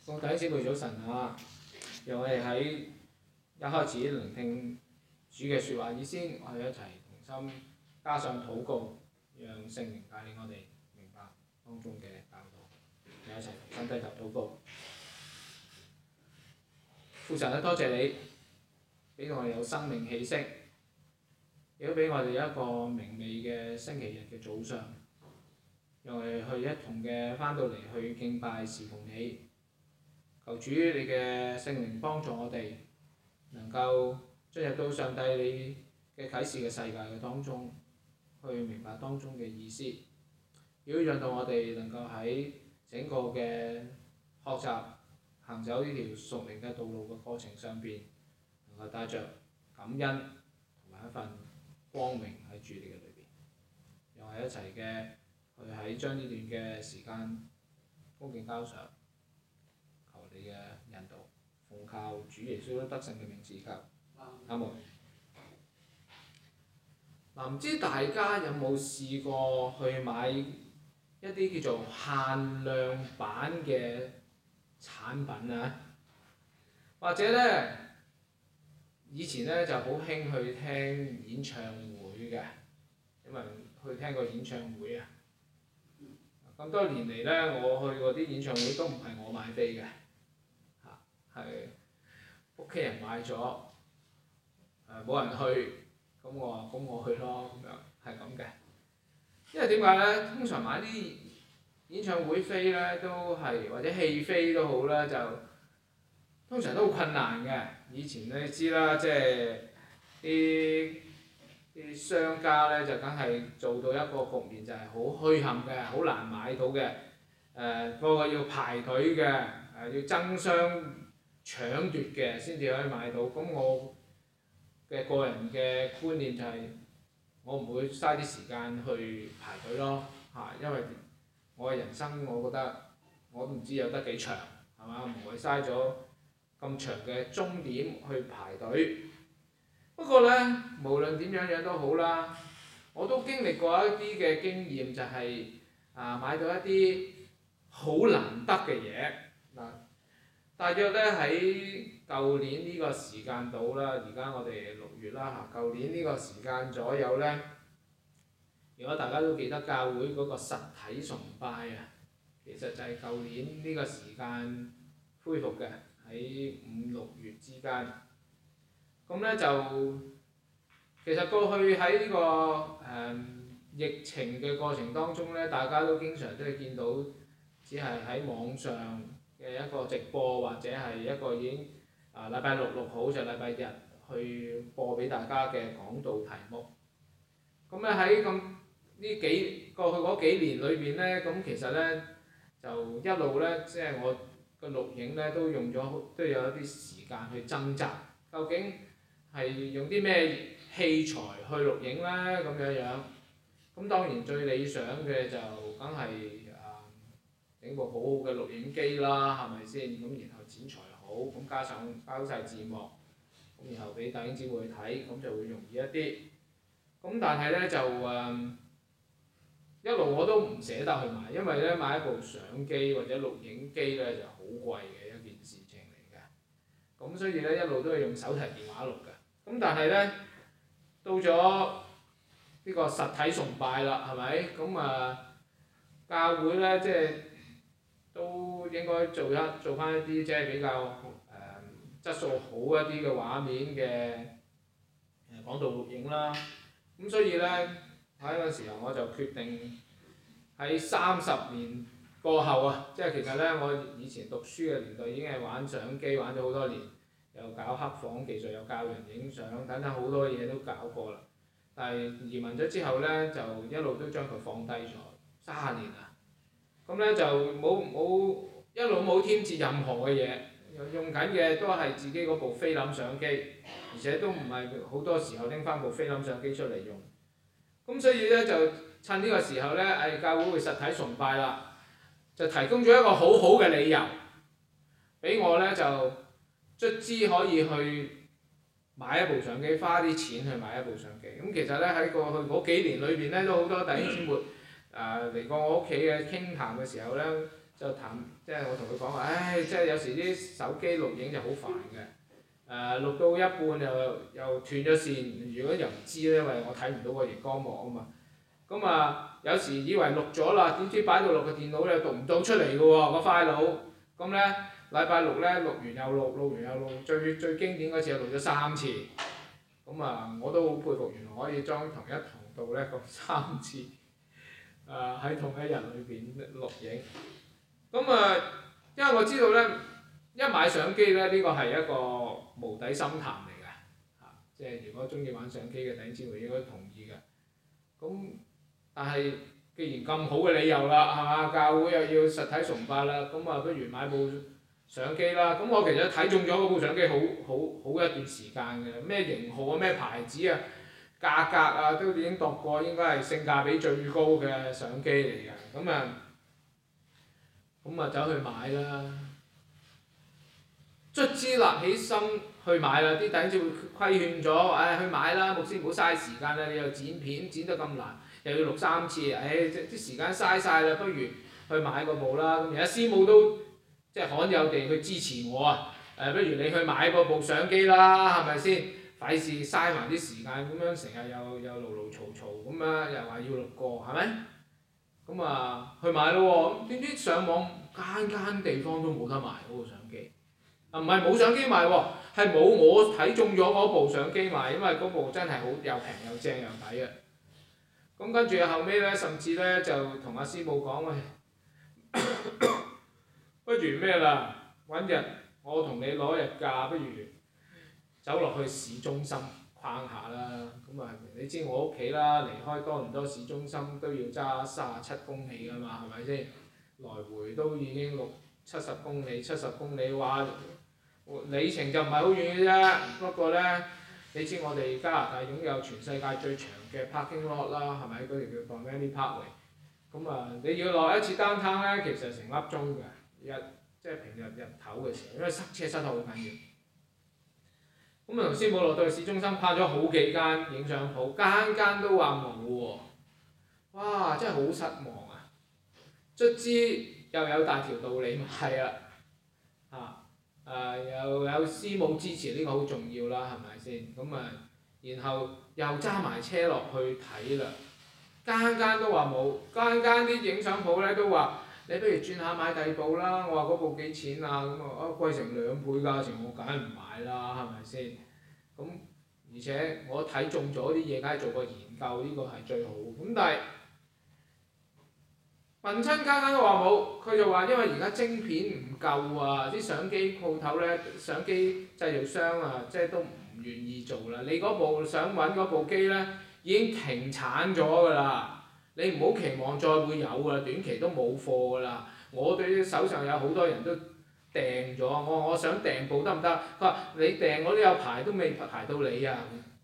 各位弟兄姊妹早晨啊！讓我哋喺一開始聆聽主嘅説話以先，我哋一齊同心加上禱告，讓聖靈帶領我哋明白當中嘅教導。我哋一齊同心低頭禱告。父神啊，多謝你俾我哋有生命氣息，亦都俾我哋一個明媚嘅星期日嘅早上，讓我哋去一同嘅翻到嚟去敬拜侍奉你。求主你嘅聖靈幫助我哋，能夠進入到上帝你嘅啟示嘅世界嘅當中，去明白當中嘅意思。亦都讓到我哋能夠喺整個嘅學習行走呢條屬靈嘅道路嘅過程上邊，能夠帶着感恩同埋一份光明喺主你嘅裏邊。又係一齊嘅去喺將呢段嘅時間恭敬交上。你嘅引導，奉靠主耶穌得勝嘅名字求，阿門。嗱，唔知大家有冇試過去買一啲叫做限量版嘅產品啊？或者呢，以前呢就好興去聽演唱會嘅，因為去聽過演唱會啊。咁多年嚟呢，我去過啲演唱會都唔係我買飛嘅。係屋企人買咗，冇人去，咁我話咁我去咯，咁樣係咁嘅。因為點解呢？通常買啲演唱會飛呢，都係或者戲飛都好啦，就通常都好困難嘅。以前你知啦，即係啲商家呢，就梗係做到一個局面就係好墟冚嘅，好難買到嘅。個個要排隊嘅，要爭相搶奪嘅先至可以買到，咁我嘅個人嘅觀念就係我唔會嘥啲時間去排隊咯，因為我嘅人生我覺得我都唔知有得幾長，係嘛？唔會嘥咗咁長嘅終點去排隊。不過呢，無論點樣都好啦，我都經歷過一啲嘅經驗，就係買到一啲好難得嘅嘢嗱。大約呢，喺舊年呢個時間到啦，而家我哋6月啦嚇，舊年呢個時間左右呢，如果大家都記得教會嗰個實體崇拜啊，其實就係舊年呢個時間恢復嘅，喺5、6月之間。咁呢，就其實過去喺呢個疫情嘅過程當中呢，大家都經常都會見到，只係喺網上嘅一個直播，或者係一個已經禮拜六錄好就禮拜日去播俾大家嘅講道題目。咁咧喺過去嗰幾年裏邊呢，咁其實呢，就一路呢，即係我個錄影呢都有一啲時間去掙扎，究竟係用啲咩器材去錄影呢？咁樣樣。咁當然最理想嘅就梗係整部好好嘅錄影機啦，係咪先？咁然後剪裁好，咁加上包晒字幕，咁然後俾弟兄姊妹去睇，咁就會容易一啲。咁但係呢，就一路我都唔捨得去買，因為呢，買一部相機或者錄影機呢就好貴嘅一件事情嚟嘅。咁所以呢，一路都係用手提電話錄嘅。咁但係呢，到咗呢個實體崇拜啦，係咪？咁教會呢，即係都應該做翻一啲即係比較質素好一啲嘅畫面嘅講道錄影啦。咁所以呢，喺嗰個時候我就決定喺30年過後啊，即係其實呢，我以前讀書嘅年代已經係玩相機玩咗好多年，又搞黑房技術，又教人影相等等好多嘢都搞過啦。但係移民咗之後呢，就一路都將佢放低咗30年啦。咁呢，就一路冇添置任何嘅嘢，用緊嘅都係自己嗰部菲林相機，而且都唔係好多時候拎翻部菲林相機出嚟用。咁所以呢，就趁呢個時候呢，教會會實體崇拜啦，就提供咗一個好好嘅理由，俾我呢，就卒之可以去買一部相機，花啲錢去買一部相機。咁其實呢，喺過去嗰幾年裏邊呢，都好多弟兄姊妹嚟過我屋企嘅傾談嘅時候呢， 就談，即係我同佢講話，唉，即係有時啲手機錄影就好煩嘅。錄到一半又斷咗線，如果又唔知咧，因為我睇唔到個熒光幕啊嘛。咁有時以為錄咗啦，點知擺到落個電腦咧讀唔到出嚟嘅喎個 file。咁咧禮拜六咧錄完又錄，錄完又錄，最經典嗰次係錄咗3次。咁我都好佩服，原來可以將同一堂度咧講3次。喺同一日裏邊錄影。因為我知道咧，一買相機咧，呢個係一個無底深潭嚟嘅，即係如果中意玩相機嘅弟兄姊妹應該同意嘅。但係既然咁好嘅理由啦，係嘛？教會又要實體崇拜啦，不如買部相機啦。我其實睇中咗嗰部相機好一段時間嘅，咩型號啊，咩牌子啊，價格啊都已經度過，應該係性價比最高嘅相機嚟嘅。走去買啦。卒之立起心去買啦，啲弟兄姊妹規勸咗，去買啦，牧師唔好嘥時間啦，你又剪片剪得咁難，又要錄3次，啲時間嘥晒啦，不如去買嗰部啦。而家師母都即係罕有地去支持我啊，不如你去買嗰部相機啦，係咪先？費事嘥埋啲時間，咁樣成日又嘈嘈咁啊，又話要錄過，係咪？去買咯喎，點知上網間地方都冇得賣嗰部相機。唔係冇相機賣喎，係冇我睇中咗嗰部相機賣，因為嗰部真係好又平又正又抵啊！跟住後尾咧，甚至咧就同阿師母講，喂，不如咩啦？揾日我同你攞日假，不如走落去市中心逛下啦。你知我屋企啦，離開多倫多市中心都要揸37公里㗎嘛，係咪先？來回都已經70公里，70公里話里程就唔係好遠嘅啫。不過咧，你知我哋加拿大擁有全世界最長嘅 parking lot 啦，係咪？嗰條叫 Dormeley Parkway。你要落一次 downtown 咧，其實成粒鐘㗎，即係平日頭嘅時候，因為塞車塞得好緊要。同師母落到去市中心拍咗好幾間影相鋪，間都話冇喎。哇！真係好失望啊！卒之又有大條道理買啦，又有師母支持，呢個好重要啦，係咪先？然後又揸埋車落去睇啦，間都話冇，間啲影相鋪咧都話你不如轉下買第二部啦。我話嗰部幾錢啊？貴成2倍價錢，我梗係唔買啦，係咪先？而且我睇中咗啲嘢，梗係做個研究，呢個係最好。但係問親間都話冇，佢就話因為而家晶片唔夠啊，啲相機鋪頭咧、相機製造商啊，即係都唔願意做啦。你嗰部想揾嗰部機咧，已經停產咗㗎啦。你唔好期望再會有㗎啦，短期都冇貨㗎啦。我對手上有好多人都訂咗，我想訂部得唔得？佢話你訂我都有排都未排到你啊！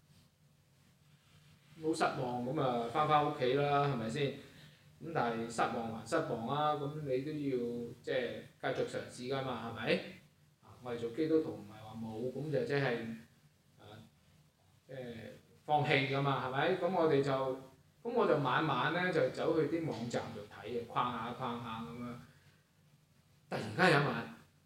好失望，翻屋企啦，係咪先？但係失望還失望啊！你都要即係繼續嘗試㗎嘛，係咪？我哋做基督徒唔係話冇，咁就即係放棄㗎嘛，係咪？我就晚晚咧就走去啲網站度睇嘅，逛下咁樣。突然間有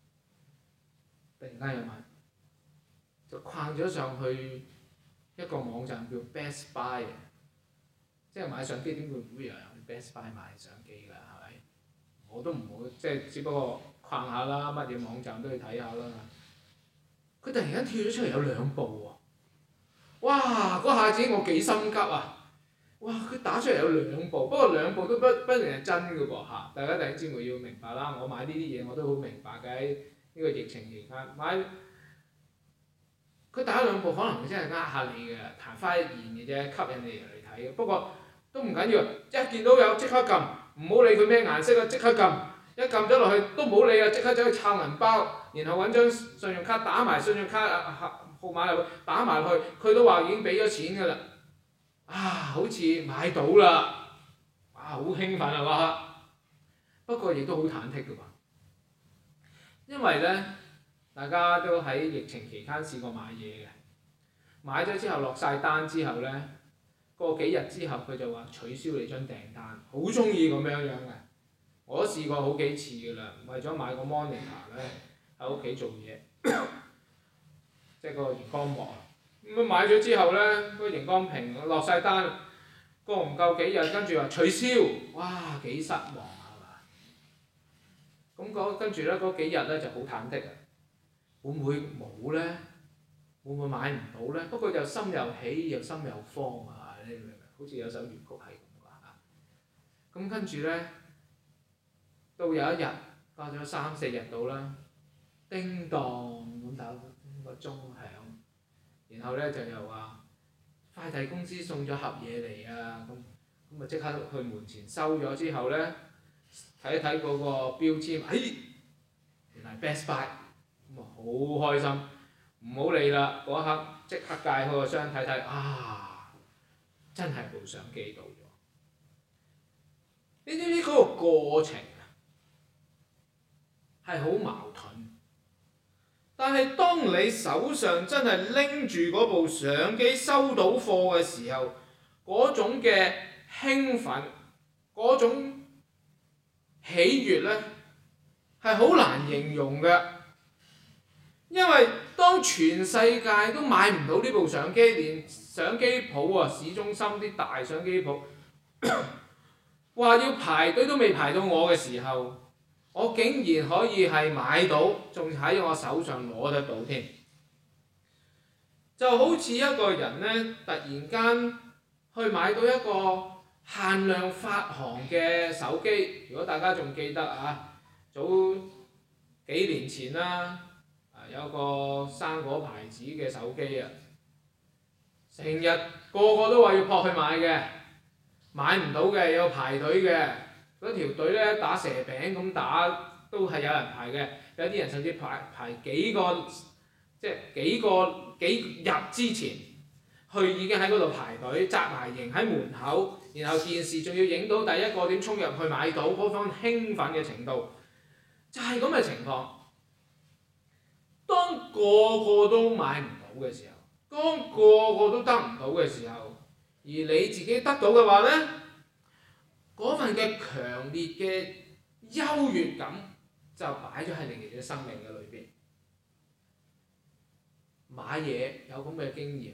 晚，就逛咗上去一個網站叫 Best Buy 嘅，即係買相機點會有人去 Best Buy 買相機㗎？係咪？我都唔會，即係只不過逛下啦，乜嘢網站都去睇下啦。佢突然間跳咗出嚟有2部喎！哇！嗰下子我幾心急啊！哇！佢打出嚟有2部，不過2部都不一定係真㗎噃嚇。大家弟兄姊妹要明白啦，我買呢啲嘢我都好明白嘅。呢個疫情期間買，佢打2部可能真係呃下你嘅，曇花一現嘅啫，吸引你嚟睇嘅。不過都唔緊要，一見到有即刻撳，唔好理佢咩顏色啊，即刻撳。一撳咗落去都唔好理啊，即刻走去摷銀包，然後揾張信用卡打埋信用卡號碼入去，打埋去，佢都話已經俾咗錢㗎啦。好似買到啦！好興奮啊嗰刻。不過亦都好忐忑㗎嘛，因為咧大家都喺疫情期間試過買嘢嘅，買咗之後落晒單之後咧，過幾日之後佢就話取消你張訂單，好中意咁樣嘅。 我都試過好幾次㗎啦，為咗買個 monitor 咧，喺屋企做嘢，即係個熒光幕。咁買咗之後咧，個熒光屏落晒單，過唔夠幾日，跟住話取消，哇幾失望係嘛？咁跟住咧嗰幾日咧就好忐忑啊，會唔會冇咧？會唔會買唔到咧？不過又心又喜又心又慌啊！你明唔明？好似有首粵曲係咁㗎嚇。咁跟住咧，到有一日過咗3-4日到啦，叮當咁打個鐘響，然後咧就又話快遞公司送咗盒嘢嚟啊！咁咪即刻去門前收咗之後咧，睇一睇嗰個標籤，原來 Best Buy，咁啊好開心。唔好理啦，嗰刻即刻解開個箱睇睇，真係部相機到咗。你知唔知嗰個過程啊係好矛盾？但係當你手上真係拎住嗰部相機收到貨嘅時候，嗰種嘅興奮，嗰種喜悅呢，係好難形容嘅。因為當全世界都買唔到呢部相機，連相機鋪市中心啲大相機鋪話要排隊都未排到我嘅時候，我竟然可以係買到，仲喺我手上攞得到添。就好似一個人呢，突然間去買到一個限量發行嘅手機，如果大家仲記得啊，早幾年前啦。有個生果牌子嘅手機啊，成日個個都話要撲去買嘅，買唔到嘅有排隊嘅，嗰條隊咧打蛇餅咁打都係有人排嘅，有啲人甚至排幾個，即係幾日之前，去已經喺嗰度排隊紮埋營喺門口，然後電視仲要影到第一個點衝入去買到嗰種興奮嘅程度，就係咁嘅情況。當個個都買唔到嘅時候，當個個都得唔到嘅時候，而你自己得到嘅話呢，嗰份嘅強烈嘅優越感就擺咗喺你哋嘅生命嘅裏邊。買嘢有咁嘅經驗，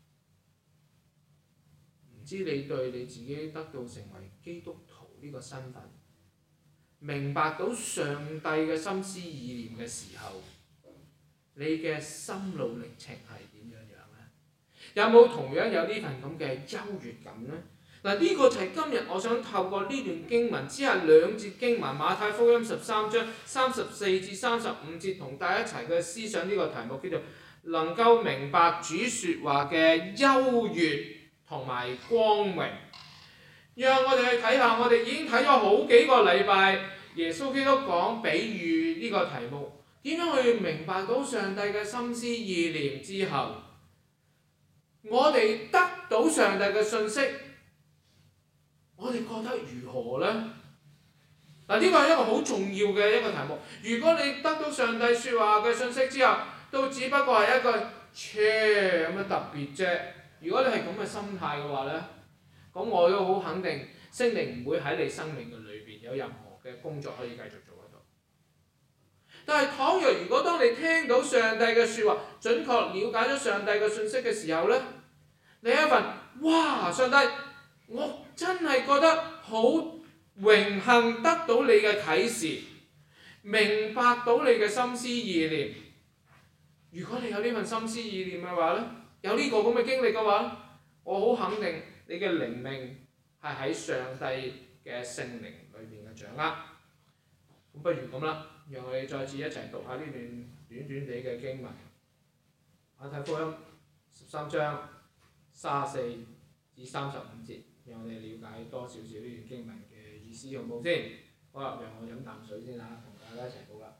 唔知你對你自己得到成為基督徒呢個身份，明白到上帝嘅心思意念嘅時候，你嘅心路歷程係點樣樣呢？有冇同樣有呢份咁嘅優越感呢？嗱，呢個就係今日我想透過呢段經文之下2節經文，馬太福音13章34至35節，同大家一齊去思想呢個題目，叫做能夠明白主説話嘅優越同埋光榮。讓我哋去睇下，我哋已經睇咗好幾個禮拜，耶穌基督講比喻呢個題目。點樣去明白到上帝嘅心思意念之後，我哋得到上帝嘅信息，我哋覺得如何呢？嗱，呢個係一個好重要嘅一個題目。如果你得到上帝説話嘅信息之後，都只不過係一個咁嘅特別啫。如果你係咁嘅心態嘅話呢，咁我都好肯定，聖靈唔會喺你生命嘅裏邊有任何嘅工作可以繼續做。但係倘若如果當你聽到上帝嘅説話，準確了解咗上帝嘅信息嘅時候呢，你有一份哇！上帝，我真係覺得好榮幸得到你嘅啟示，明白到你嘅心思意念。如果你有呢份心思意念嘅話呢，有呢個咁嘅經歷嘅話，我好肯定你嘅靈命係喺上帝嘅聖靈裏邊嘅掌握。咁不如咁啦。讓我哋再次一齊讀下呢段短短地嘅經文，馬太福音13章34至35節，讓我哋了解多少少呢段經文嘅意思，好唔好先？好啦，讓我飲啖水先嚇，同大家一齊讀啦。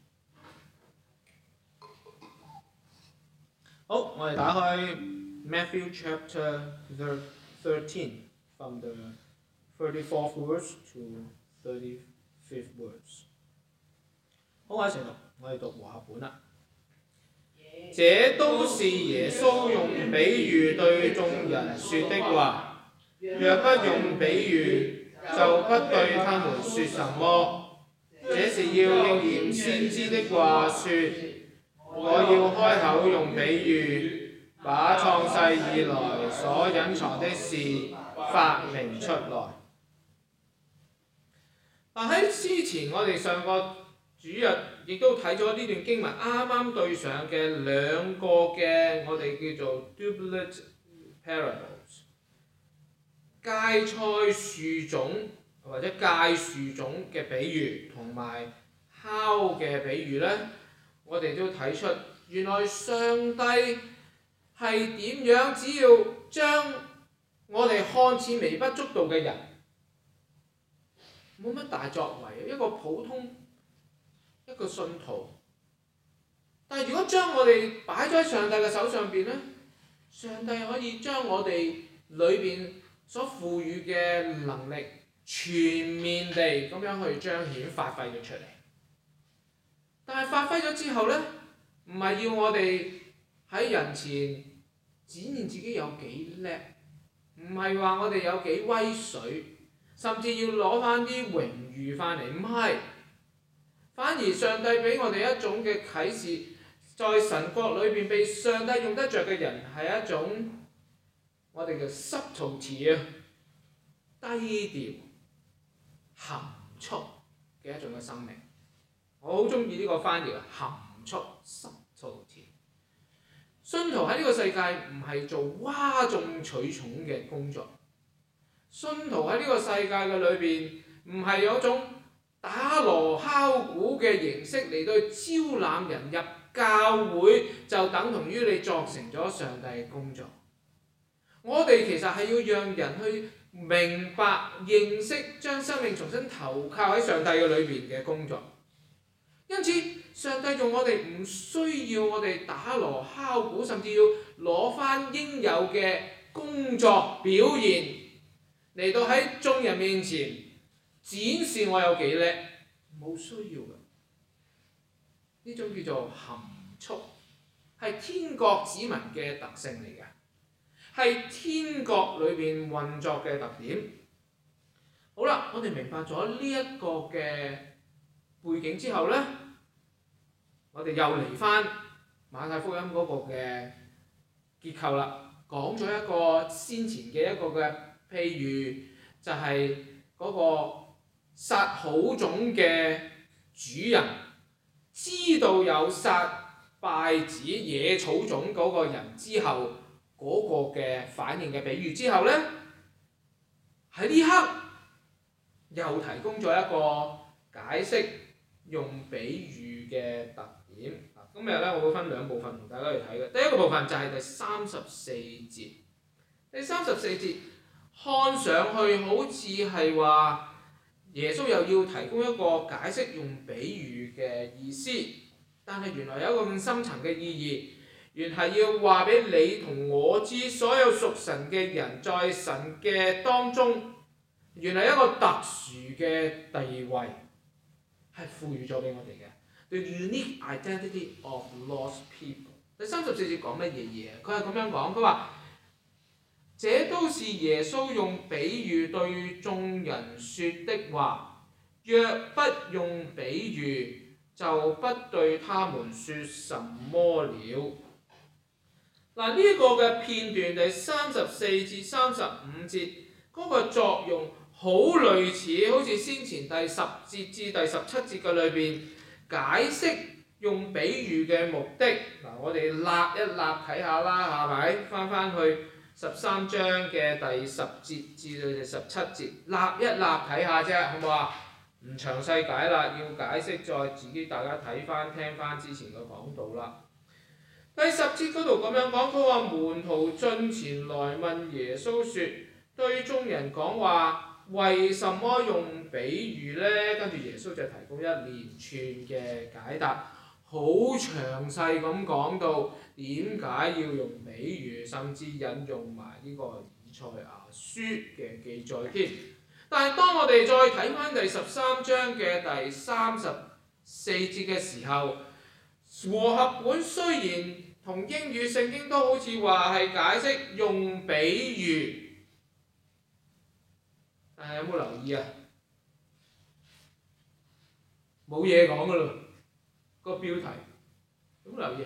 好，我哋打開 Matthew chapter 13 from the 34th verse to 35th verse。好，我一齊讀，我哋讀和合本啦。這都是耶穌用比喻對眾人說的話。若不用比喻， 就不對他們說什麼。這是要應驗先知的話說：我要開口用比喻，把創世以來所隱藏的事發明出來。喺之前我哋上個主日亦都睇咗呢段經文，啱啱對上嘅兩個嘅我哋叫做 doublet parables， 芥菜樹種或者芥樹種嘅比喻同埋酵嘅比喻呢，我哋都睇出原來上帝係點樣，只要將我哋看似微不足道嘅人，冇乜大作為，一個普通一個信徒，但係如果將我哋擺咗喺上帝嘅手上邊呢，上帝可以將我哋裏邊所賦予嘅能力全面地咁樣去彰顯發揮咗出嚟。但係發揮咗之後呢，唔係要我哋喺人前展現自己有幾叻，唔係話我哋有幾威水，甚至要攞翻啲榮譽翻嚟，唔係。反而上帝俾我哋一種嘅啟示，在神國裏邊被上帝用得着嘅人係一種我哋嘅 subtlety 啊，低調含蓄嘅一種嘅生命。我好中意呢個翻譯，含蓄 subtlety。信徒喺呢個世界唔係做嘩眾取寵嘅工作，信徒喺呢個世界嘅裏邊唔係有種打鑼敲鼓嘅形式嚟到招攬人入教會，就等同於你作成咗上帝嘅工作。我哋其實係要讓人去明白、認識，將生命重新投靠喺上帝嘅裏邊嘅工作。因此，上帝用我哋唔需要我哋打鑼敲鼓，甚至要攞翻應有嘅工作表現嚟到喺眾人面前展示我有幾叻，冇需要嘅。呢種叫做含蓄，係天國子民嘅特性嚟嘅，係天國裏邊運作嘅特點。好啦，我哋明白咗呢一個嘅背景之後呢，我哋又嚟翻馬太福音嗰個嘅結構啦，講咗一個先前嘅一個嘅譬喻，就係嗰個撒好種嘅主人知道有撒稗子野草種嗰個人之後嗰個嘅反應嘅比喻之後呢，喺呢刻又提供咗一個解釋用比喻嘅特點。今日呢，我會分兩部分同大家去睇嘅。第一個部分就係第34節。第34節看上去好似係話耶穌又要提供一個解釋用比喻嘅意思，但係原來有一個更深層嘅意義，原係要話俾你同我知，所有屬神嘅人在神嘅當中，原來一個特殊嘅地位係賦予咗俾我哋嘅。The unique identity of lost people。第34節講乜嘢？佢係咁樣講，佢話：這都是耶穌用比喻對眾人說的話，若不用比喻，就不對他們說什麼了。嗱，呢個嘅片段第34至35節嗰個作用好類似，好似先前第10節至第17節嘅裏邊解釋用比喻嘅目的。嗱，我哋立一立睇下啦，係咪？翻去13章嘅第10節至到第17節，立一立睇下啫，好唔好啊？唔詳細解啦，要解釋再自己大家睇翻聽翻之前嘅講道啦。第10節嗰度咁樣講，佢話門徒進前來問耶穌說，對眾人講話，為什麼用比喻呢？跟住耶穌就提供一連串嘅解答，好詳細咁講到點解要用比喻，甚至引用埋呢個以賽亞書嘅記載添。但係當我哋再睇翻第13章嘅第34節嘅時候，和合本雖然同英語聖經都好似話係解釋用比喻， 但係有冇留意啊？冇嘢講噶咯，個標題有冇留意啊？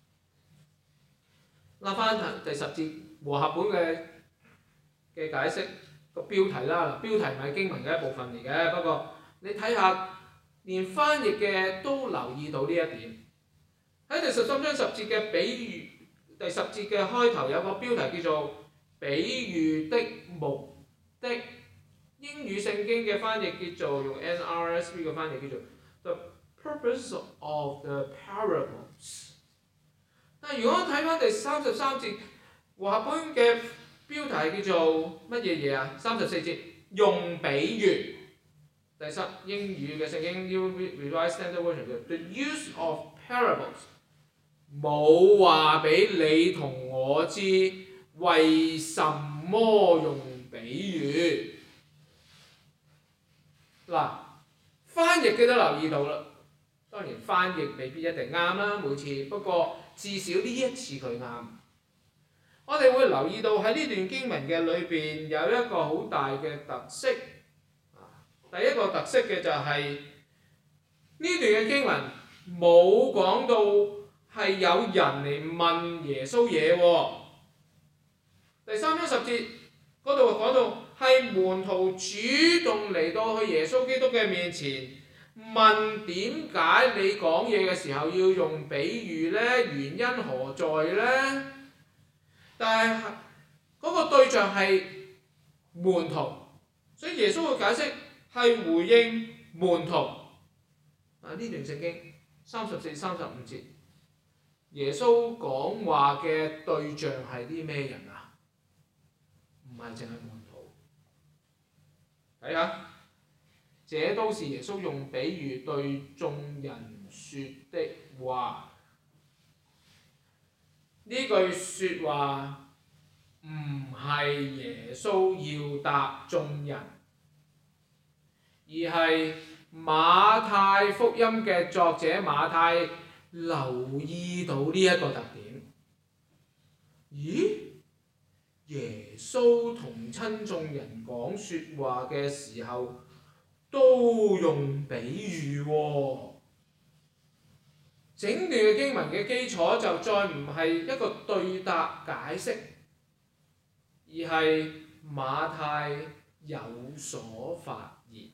拉翻第10節和合本嘅解釋個標題啦，標題唔係經文嘅一部分嚟嘅，不過你睇下，連翻譯嘅都留意到呢一點。喺第13章10節嘅比喻，第10節嘅開頭有個標題叫做比喻的目的。英語聖經嘅翻譯叫做用 NRSV 嘅翻譯叫做 The Purpose of the Parables。但係如果睇翻第33節和合本嘅標題叫做乜嘢啊？34節用比喻。第三英語嘅聖經 New Revised Standard Version 叫 The Use of Parables。冇話俾你同我知為什麼用比喻。嗱，翻譯嘅都留意到啦。當然翻譯未必一定啱啦，每次，不過至少呢一次佢啱。我哋會留意到喺呢段經文嘅裏邊有一個好大嘅特色。第一個特色嘅就係呢段嘅經文冇講到係有人嚟問耶穌嘢喎。第3章10節嗰度講到係門徒主動嚟到去耶穌基督嘅面前問點解你講嘢嘅時候要用比喻呢？原因何在呢？但係嗰個對象係門徒，所以耶穌嘅解釋係回應門徒。呢段聖經34、35節，耶穌講話嘅對象係啲咩人啊？唔係淨係門徒。睇下，這都是耶穌用比喻對眾人說的話。呢句説話唔係耶穌要答眾人，而係馬太福音嘅作者馬太留意到呢一個特點。咦？耶穌同親眾人講説話嘅時候都用比喻喎。整段嘅經文嘅基礎就再唔係一個對答解釋，而係馬太有所發現。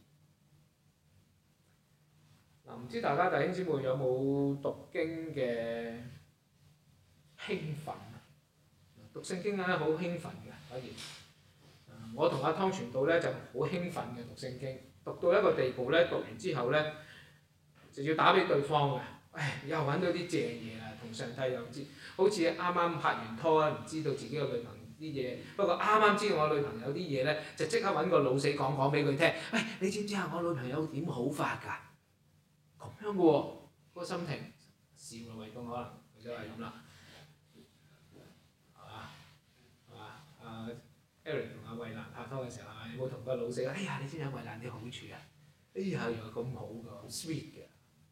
唔知大家弟兄姊妹有冇讀經嘅興奮啊？讀聖經咧好興奮嘅，反而我同阿湯傳道咧就好興奮嘅讀聖經，讀到一個地步咧，讀完之後咧就要打俾對方嘅。又揾到啲正嘢啦，同上帝又知，好似啱啱拍完拖啊，唔知道自己個女朋友啲嘢，不過啱啱知道我女朋友啲嘢咧，就即刻揾個老死講俾佢聽。你知唔知啊？我女朋友點好法㗎？咁樣嘅喎，嗰個心情笑咯，為公可能就係咁啦，係嘛？Eric 同阿衛蘭拍拖嘅時候，有冇同個老死講？你知唔知衛蘭啲好處啊？原來咁好㗎，好 sweet 嘅。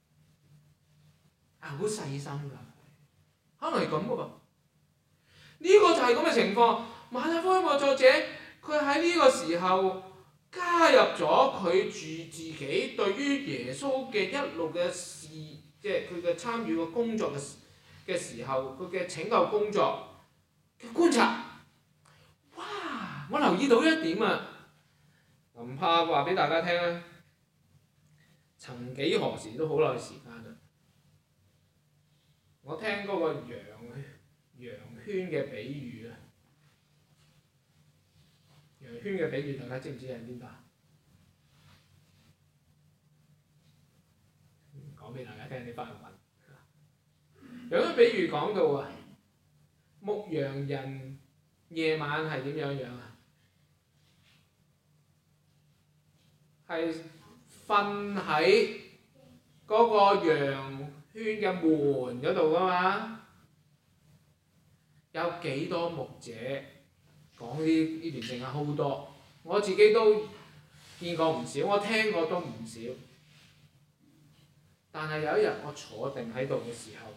好細心㗎，可能係咁嘅噃。呢個就係咁嘅情況。馬太福音嘅作者，佢喺呢個時候加入咗佢自己對於耶穌嘅一路嘅事，即係佢嘅參與嘅工作嘅時候，佢嘅拯救工作嘅觀察。哇！我留意到一點啊，唔怕話俾大家聽啊。曾幾何時都好耐時間啦。我聽嗰個羊圈嘅比喻啊，羊圈嘅比喻大家知唔知喺邊度？講俾大家聽，你翻去揾。羊圈比喻講到啊，牧羊人夜晚係點樣啊？係瞓喺嗰個羊圈嘅門嗰度㗎嘛。有幾多牧者講呢段聖經好多，我自己都見過唔少，我聽過都唔少。但係有一日我坐定喺度嘅時候，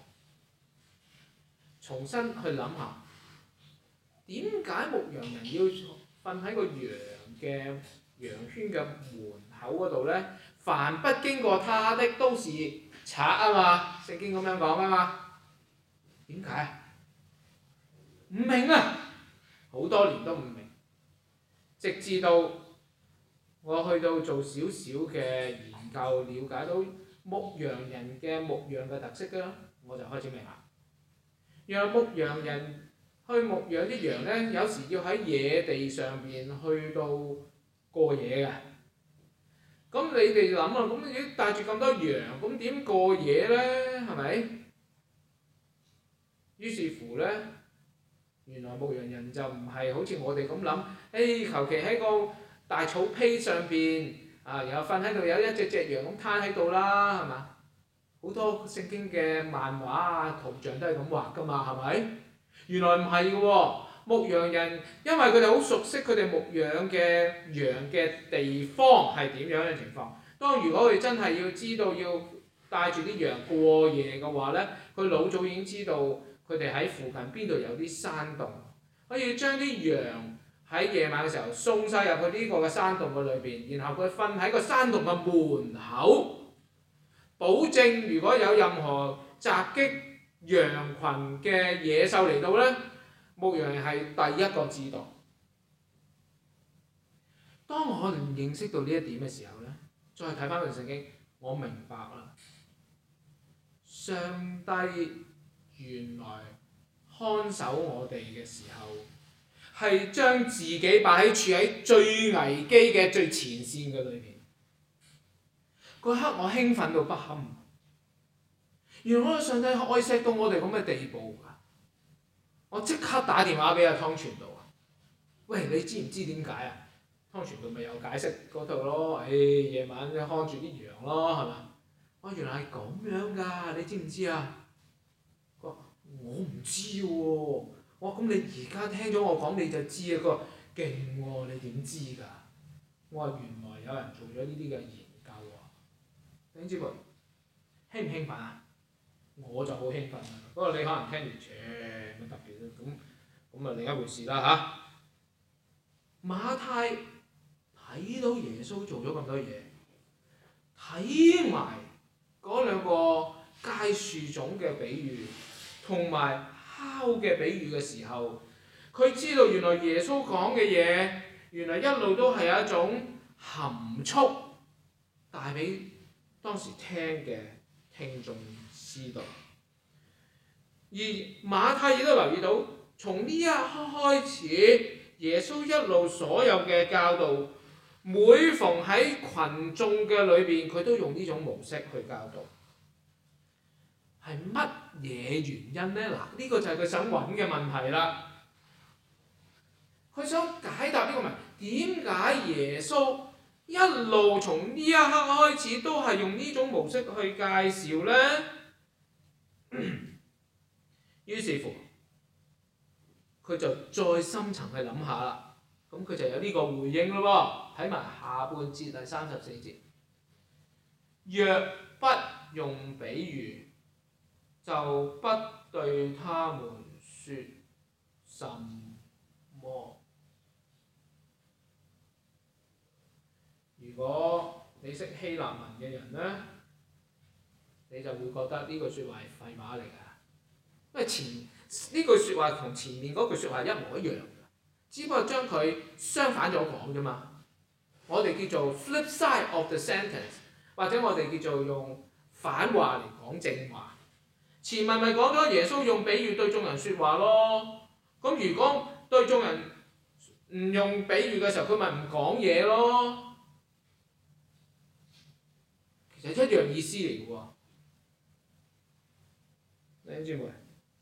重新去諗下，點解牧羊人要瞓喺個羊羊圈嘅門口嗰度咧，凡不經過他的都是賊啊嘛，聖經咁樣講啊嘛。點解啊？唔明啊！好多年都唔明，直至到我去到做少少嘅研究，了解到牧羊人嘅牧羊嘅特色啦，我就開始明啦。原來牧羊人去牧養啲羊咧，有時要喺野地上邊去到過夜嘅。咁你哋諗啊，咁你帶住咁多羊，咁點過夜咧？係咪？於是乎咧，原來牧羊人就唔係好似我哋咁諗，求其喺個大草坯上邊然後瞓喺度，有一隻羊咁攤喺度啦，係嘛？好多聖經嘅漫畫啊、圖像都係咁畫噶嘛，係咪？原來唔係嘅喎，牧羊人因為佢哋好熟悉佢哋牧養嘅羊嘅地方係點樣嘅情況。當如果佢真係要知道要帶住啲羊過夜嘅話咧，佢老早已經知道佢哋喺附近邊度有啲山洞，可以將啲羊喺夜晚嘅時候送晒入去呢個嘅山洞嘅裏邊，然後佢瞓喺個山洞嘅門口。保證如果有任何襲擊羊群嘅野獸嚟到咧，牧羊人係第一個知道。當我唔認識到呢一點嘅時候咧，再睇翻段聖經，我明白啦。上帝原來看守我哋嘅時候，係將自己擺喺處喺最危機嘅最前線嘅裏邊。嗰刻我興奮到不堪，原來我上帝愛錫到我哋咁嘅地步㗎！我即刻打電話俾阿湯傳道啊！喂，你知唔知點解啊？湯傳道咪有解釋嗰度咯，夜晚看住啲羊咯，係嘛？原來係咁樣㗎，你知唔知啊？佢話我唔知喎，咁你而家聽咗我講你就知啊！佢話勁喎，你點知㗎？我話原來有人做咗呢啲嘅研究喎。弟兄姊妹，興唔興奮啊？我就好興奮啊！不過你可能聽完乜特別咁另一回事啦嚇。馬太睇到耶穌做咗咁多嘢，睇埋嗰兩個芥樹種嘅比喻，同埋酵嘅比喻嘅時候，佢知道原來耶穌講嘅嘢，原來一路都係有一種含蓄帶俾當時聽嘅聽眾知道。而馬太亦都留意到，從呢一刻開始，耶穌一路所有嘅教導，每逢喺群眾嘅裏邊，佢都用呢種模式去教導。係乜嘢原因呢？嗱，呢個就係佢想揾嘅問題啦。佢想解答呢個問題，點解耶穌一路從呢一刻開始都係用呢種模式去介紹呢？於是乎，佢就再深層去諗下啦。咁佢就有呢個回應咯喎。睇埋下半節第34節，若不用比喻，就不對他們說什麼。如果你識希臘文嘅人呢，你就會覺得呢句説話係廢話嚟㗎。因為呢句説話同前面嗰句説話一模一樣，只不過將佢相反咗講啫嘛。我哋叫做 flip side of the sentence， 或者我哋叫做用反話嚟講正話。前文咪講咗耶穌用比喻對眾人説話咯。咁如果對眾人唔用比喻嘅時候，佢咪唔講嘢咯。其實一樣意思嚟嘅喎。弟兄姊妹，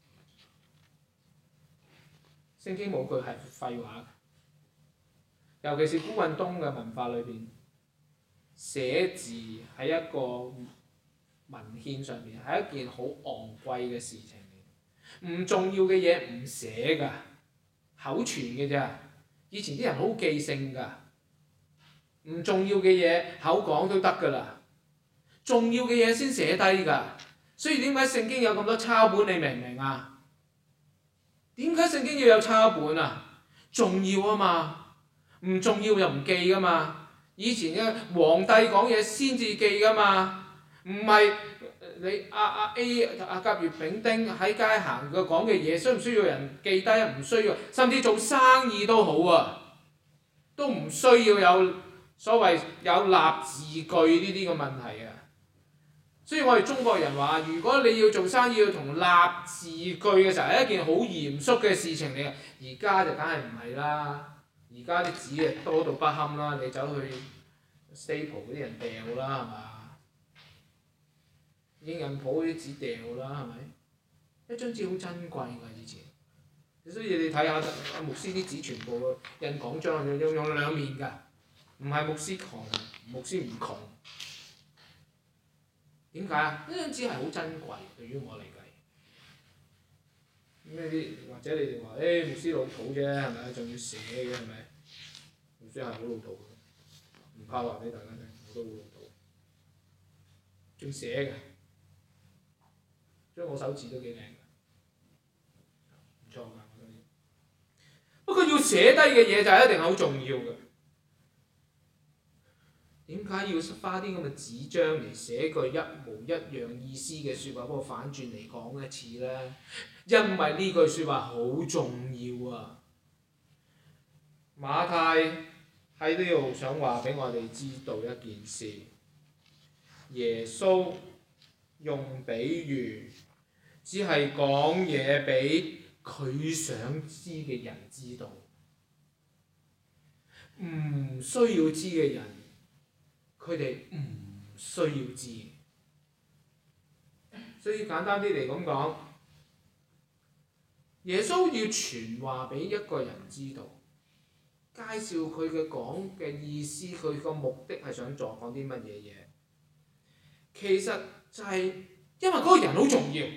聖經冇句係廢話，尤其是古運東嘅文化裏邊，寫字喺一個文獻上邊係一件好昂貴嘅事情嚟，唔重要嘅嘢唔寫㗎，口傳嘅咋。以前啲人好記性㗎，唔重要嘅嘢口講都得㗎啦，重要嘅嘢先寫低㗎。所以點解聖經有咁多抄本？你明唔明啊？點解聖經要有抄本啊？重要啊嘛，唔重要就唔記㗎嘛。 以前嘅皇帝講嘢先至記㗎嘛，唔係你阿甲乙丙丁喺街行佢講嘅嘢，需唔需要人記低啊？唔需要，甚至做生意都好啊，都唔需要有所謂有立字據呢啲嘅問題啊。所以我哋中國人話，如果你要做生意要同立字據嘅時候，係一件好嚴肅嘅事情嚟嘅。而家就梗係唔係啦，而家啲紙啊多到不堪啦，你走去 Staple 嗰啲人掉啦，係嘛？影印鋪嗰啲紙掉啦，係咪？一張紙好珍貴㗎，以前。所以你睇下牧師啲紙全部印講章，用兩面㗎，唔係牧師窮，牧師唔窮。點解啊？呢張紙係好珍貴，對於我嚟計。咩啲或者你哋話牧師老土啫，係咪？仲要寫嘅係咪？牧師係好老土嘅，唔怕話俾大家聽，我都好老土。仲寫嘅，所以我手字都幾靚㗎，唔錯㗎我覺得。不過要寫低嘅嘢就係一定好重要嘅。點解要花啲咁嘅紙張嚟寫句一模一樣意思嘅説話，不過反轉嚟講一次呢？因為呢句説話好重要啊！馬太喺呢度想話俾我哋知道一件事，耶穌用比喻，只係講嘢俾佢想知嘅人知道，唔需要知嘅人，佢哋唔需要知。所以簡單啲嚟咁講，耶穌要傳話俾一個人知道，介紹佢嘅講嘅意思，佢個目的係想講啲乜嘢嘢。其實就係因為嗰個人好重要，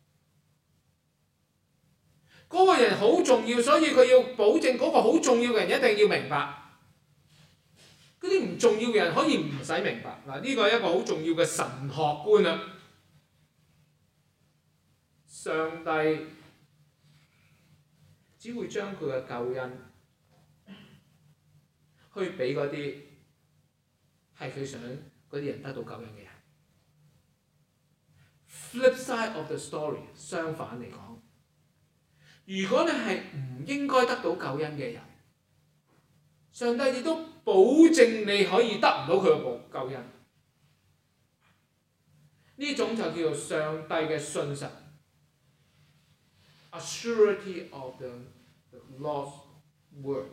嗰個人好重要，所以佢要保證嗰個好重要嘅人一定要明白。嗰啲唔重要嘅人可以唔使明白。嗱，呢個係一個好重要嘅神學觀啊！上帝只會將佢嘅救恩去俾嗰啲係佢想嗰啲人得到救恩嘅人。Flip side of the story， 相反嚟講，如果你係唔應該得到救恩嘅人，上帝亦都保證你可以得唔到佢嘅救恩。呢種就叫做上帝嘅信實 ，assurity of the lost word。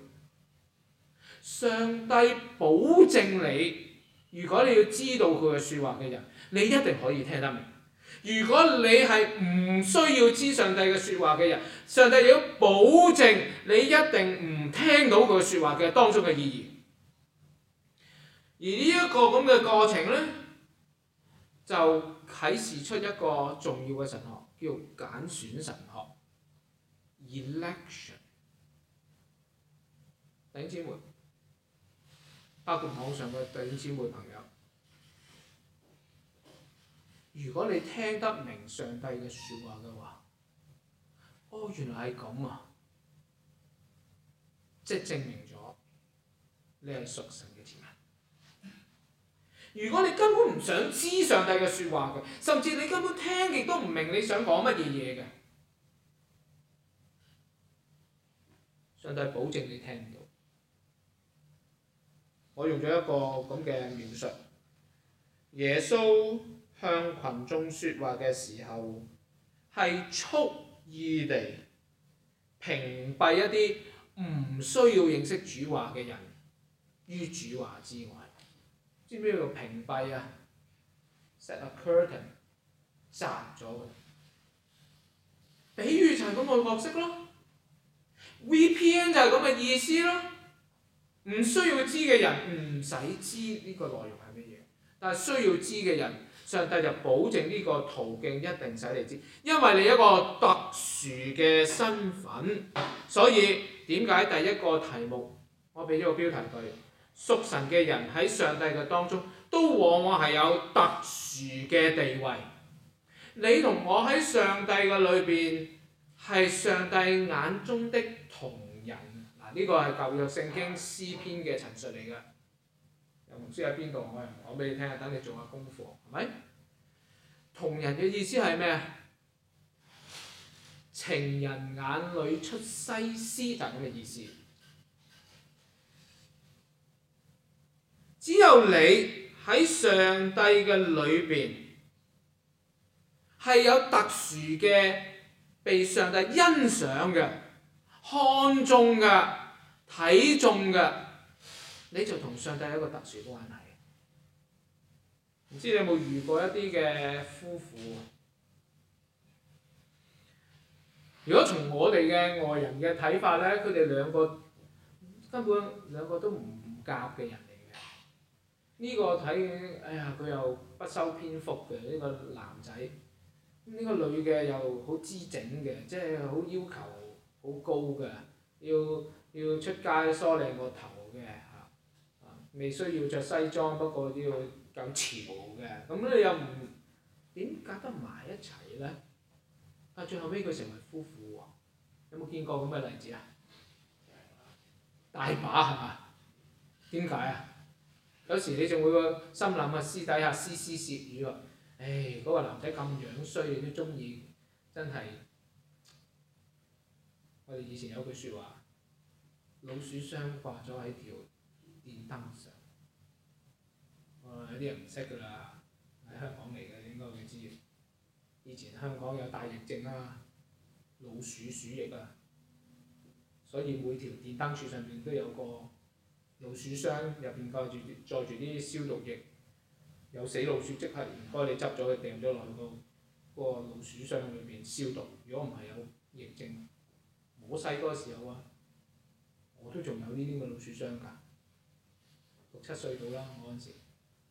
上帝保證你，如果你要知道佢嘅説話嘅人，你一定可以聽得明。如果你係唔需要知上帝嘅説話嘅人，上帝亦都保證你一定唔聽到佢説話嘅當中嘅意義。而呢一個咁嘅過程呢，就啟示出一個重要嘅神學，叫揀選神學 （election）。弟兄姊妹，包括網上嘅弟兄姊妹朋友，如果你聽得明上帝嘅説話嘅話，哦，原來係咁啊！即係證明咗你係屬神嘅子民。如果你根本唔想知上帝嘅説話嘅，甚至你根本聽極都唔明你想講乜嘢嘢嘅，上帝保證你聽唔到。我用咗一個咁嘅描述，耶穌向群眾説話嘅時候，係蓄意地屏蔽一啲唔需要認識主話嘅人於主話之外。知唔知叫屏蔽啊 ？Set a curtain， 閂咗佢。比喻就係咁個角色咯。VPN 就係咁嘅意思咯。唔需要知嘅人唔使知呢個內容係乜嘢，但係需要知嘅人，上帝就保證呢個途徑一定使你知，因為你一個特殊嘅身份，所以點解第一個題目我俾咗個標題佢？屬神嘅人喺上帝嘅當中，都往往係有特殊嘅地位。你同我喺上帝嘅裏邊，係上帝眼中的同人。嗱，呢個係舊約聖經詩篇嘅陳述嚟嘅。 牧師喺邊度，我又唔講俾你聽，等你做下功課，係咪？瞳人嘅意思係咩啊？情人眼裏出西施，就係咁嘅意思。只有你喺上帝嘅裏邊係有特殊嘅被上帝欣賞嘅、看重嘅、睇重嘅，你就同上帝有一個特殊關係。唔知你有冇遇過一啲嘅夫婦？如果從我哋嘅外人嘅睇法咧，佢哋兩個根本都唔夾嘅人嚟嘅。呢個睇，哎呀，佢又不修邊幅嘅呢個男仔，呢個女嘅又好姿整嘅，即係好要求好高嘅，要出街梳靚個頭嘅嚇，未需要着西裝，不過都要夠潮嘅，咁你又唔點夾得埋一齊咧？但最後尾佢成為夫婦喎，有冇見過咁嘅例子啊？大把係嘛？點解啊？有時你仲會個心諗啊，私底下絲絲竊語喎，嗰個男仔咁樣衰，你都中意，真係。我哋以前有句説話，老鼠箱掛咗喺條電燈上。有啲人唔識㗎啦，喺香港嚟嘅應該會知。以前香港有大疫症啊，老鼠鼠疫啊，所以每條電燈柱上邊都有個老鼠箱，入邊載住啲消毒液，有死老鼠即刻唔該你執咗佢掟咗落去個老鼠箱裏邊消毒。如果唔係有疫症，我細個時候啊，我都仲有呢啲咁嘅老鼠箱㗎，6、7歲到啦，我嗰陣時。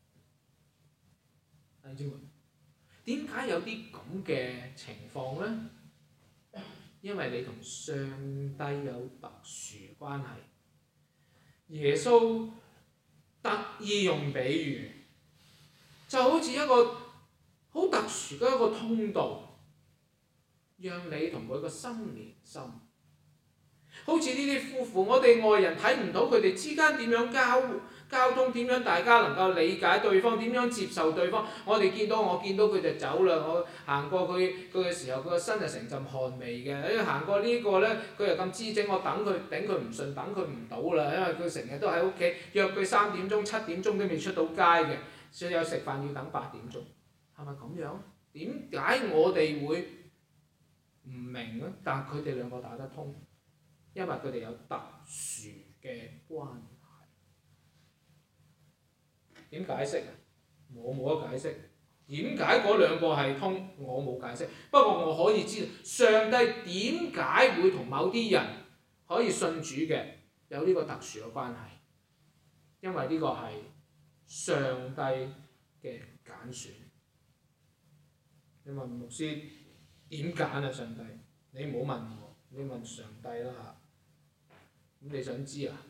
弟兄姊妹，點解有啲咁嘅情況呢？因為你同上帝有特殊關係。耶穌特意用比喻，就好似一個好特殊嘅一個通道，讓你同佢個心連心。好似呢啲夫婦，我哋外人睇唔到佢哋之間點樣交通，點樣大家能夠理解對方，點樣接受對方。我見到佢就走啦，我行過佢嘅時候，佢個身就成陣汗味嘅。行過呢個呢，佢又咁姿整，我頂佢唔順，等佢唔到啦，因為佢成日都喺屋企，約佢3點鐘、7點鐘都未出到街嘅，所以有食飯要等8點鐘，係咪咁樣？點解我哋會唔明呢？但佢哋兩個打得通。因為佢哋有特殊嘅關係，點解釋啊？我冇得解釋。點解嗰兩個係通？我冇解釋。不過我可以知道上帝點解會同某啲人可以信主嘅有呢個特殊嘅關係，因為呢個係上帝嘅揀選。你問牧師點揀啊？上帝，你唔好問我，你問上帝啦嚇。咁你想知啊？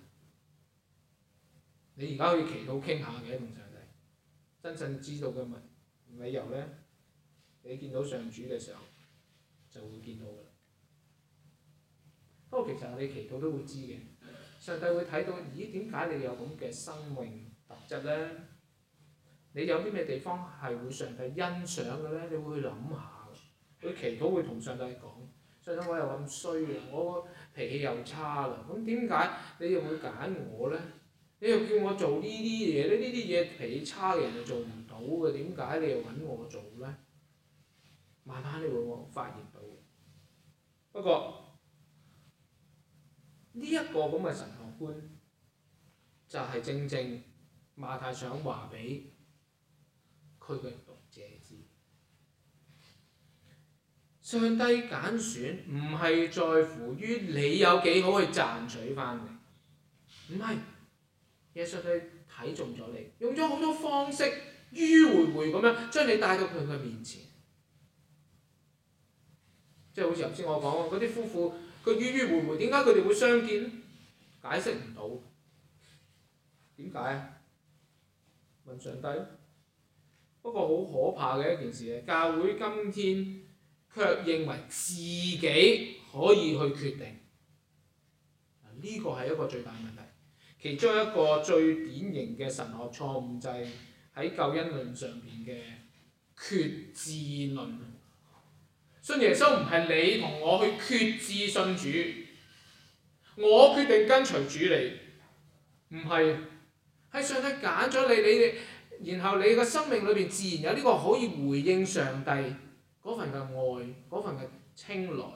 你而家可以祈禱傾下嘅同上帝，真正知道嘅理由呢，你見到上主嘅時候就會見到㗎啦。不過其實你祈禱都會知嘅，上帝會睇到，咦，點解你有咁嘅生命特質呢？你有啲咩地方係會上帝欣賞嘅呢？你會諗下，佢祈禱會同上帝講。上帝，我又咁衰啊！我脾氣又差啦，咁點解你又會揀我呢？你又叫我做呢啲嘢，呢啲嘢脾氣差嘅人就做唔到嘅，點解你又揾我做呢？慢慢你會發現到。不過呢一個咁嘅神學觀，就係正正馬太想話俾佢嘅讀者知。上帝揀選唔係在乎於你有幾好去賺取翻嚟，唔係，而係上帝睇中咗你，用咗好多方式迂迴咁樣將你帶到佢嘅面前。即係好似頭先我講嗰啲夫婦，佢迂迂迴迴，點解佢哋會相見？解釋唔到。點解啊？問上帝。不過好可怕嘅一件事係，教會今天卻認為自己可以去決定，呢個係一個最大問題。 其中一個最典型嘅神學錯誤就係喺救恩論上邊嘅決志論。信耶穌唔係你同我去決志信主，我決定跟隨主你，唔係，係上帝揀咗你，然後你嘅生命裏邊自然有呢個可以回應上帝嗰份嘅愛，嗰份嘅青睞。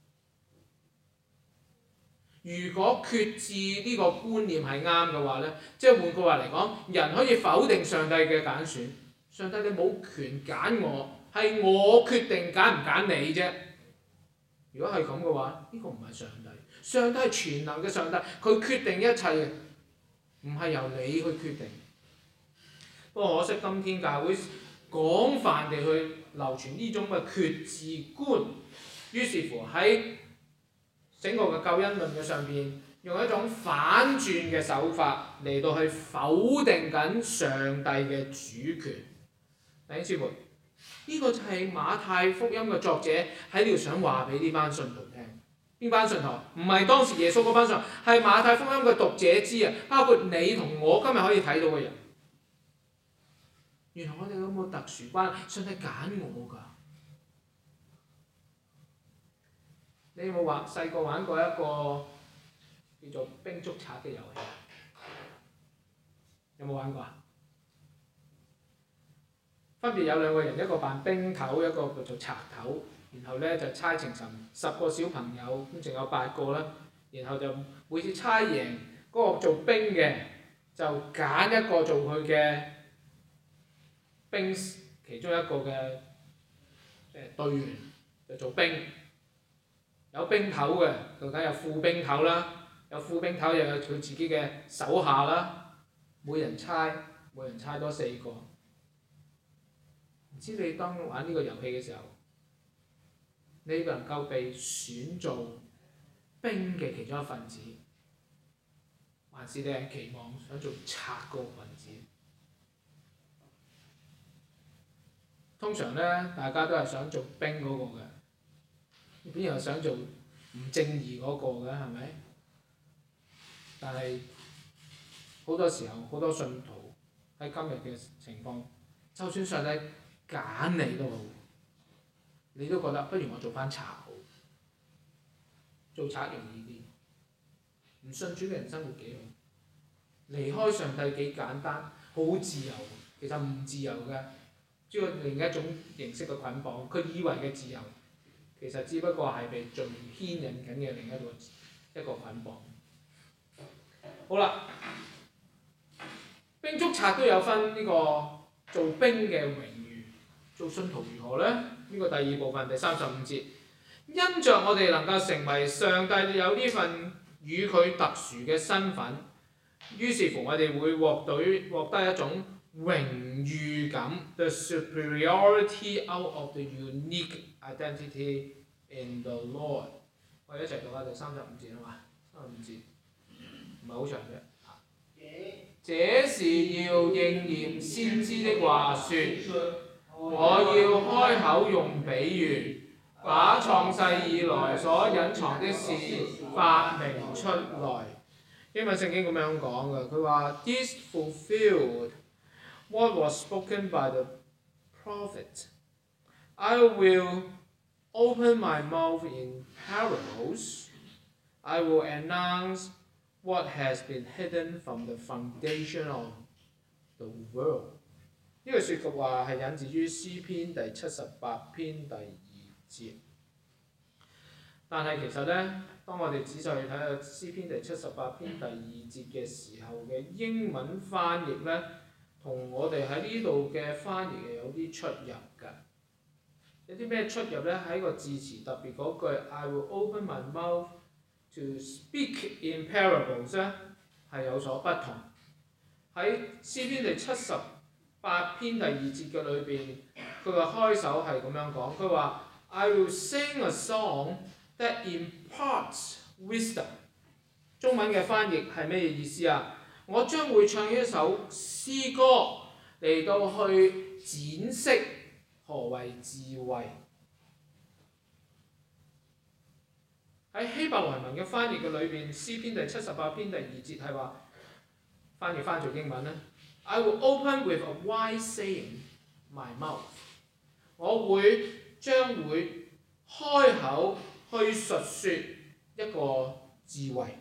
如果決志呢個觀念係啱嘅話呢，即係換句話嚟講，人可以否定上帝嘅揀選。上帝你冇權揀我，係我決定揀唔揀你啫。如果係咁嘅話，呢個唔係上帝。上帝係全能嘅上帝，佢決定一切嘅，唔係由你去決定。不過可惜今天教會廣泛地去流傳呢種嘅決志觀，於是乎喺整個嘅救恩論嘅上邊，用一種反轉嘅手法嚟到去否定緊上帝嘅主權。弟兄姊妹，呢個就係馬太福音嘅作者喺度想話俾呢班信徒聽。邊班信徒？唔係當時耶穌嗰班信徒，係馬太福音嘅讀者知啊，包括你同我今日可以睇到嘅人。原來我哋有冇特殊關係？上帝揀我㗎。你有冇細個玩過一個叫做兵捉賊嘅遊戲？有冇玩過啊？分別有兩個人，一個扮兵頭，一個叫做賊頭。然後呢，就猜情尋10個小朋友，咁仲有8個啦。然後就每次猜贏嗰個做兵嘅，就揀一個做佢嘅兵，其中一個嘅隊員就做兵。有兵頭嘅，就梗有副兵頭啦。有副兵頭又有佢自己嘅手下啦。每人猜多4個。唔知你當玩呢個遊戲嘅時候，你能夠被選做兵嘅其中一份子，還是你係期望想做賊嗰個份子？通常呢，大家都係想做兵嗰個嘅。邊有想做唔正義嗰個嘅，係咪？但係好多時候，好多信徒喺今日嘅情況，就算上帝揀你都好，你都覺得不如我做翻賊好，做賊容易啲。唔信主嘅人生活幾好，離開上帝幾簡單，好自由。其實唔自由嘅，只係另一種形式嘅捆綁。佢以為嘅自由，其實只不過係被罪牽引緊嘅另一個捆綁。好啦，兵捉賊都有分呢個做兵嘅榮譽，做信徒如何呢？呢個第2部分第35節，因着我哋能夠成為上帝有呢份與佢特殊嘅身份，於是乎我哋會獲得一種榮譽感 ，the superiority out of the unique identity in the Lord。我哋一齊讀下第35節好嘛？35節唔係好長嘅。這是要應驗先知的話說，我要開口用比喻，把創世以來所隱藏的事發明出來。英文聖經咁樣講嘅，佢話 This fulfilled what was spoken by the prophet. I will open my mouth in parables. I will announce what has been hidden from the foundation of the world。呢句説話係引自於詩篇第78篇第2節。但係其實呢，當我哋仔細去睇下詩篇第78篇第2節嘅時候嘅英文翻譯呢，同我哋喺呢度嘅翻譯係有啲出入㗎。有啲咩出入呢？喺個字詞特別嗰句 I will open my mouth to speak in parables 呢，係有所不同。喺詩篇第78篇第2節嘅裏邊，佢嘅開首係咁樣講，佢話 I will sing a song that imparts wisdom。中文嘅翻譯係咩意思啊？我將會唱一首詩歌嚟到去展釋何為智慧。喺希伯來文嘅翻譯嘅裏邊，詩篇第78篇第2節係話翻譯翻做英文咧 ，I will open with a wise saying my mouth。我將會開口去述説一個智慧。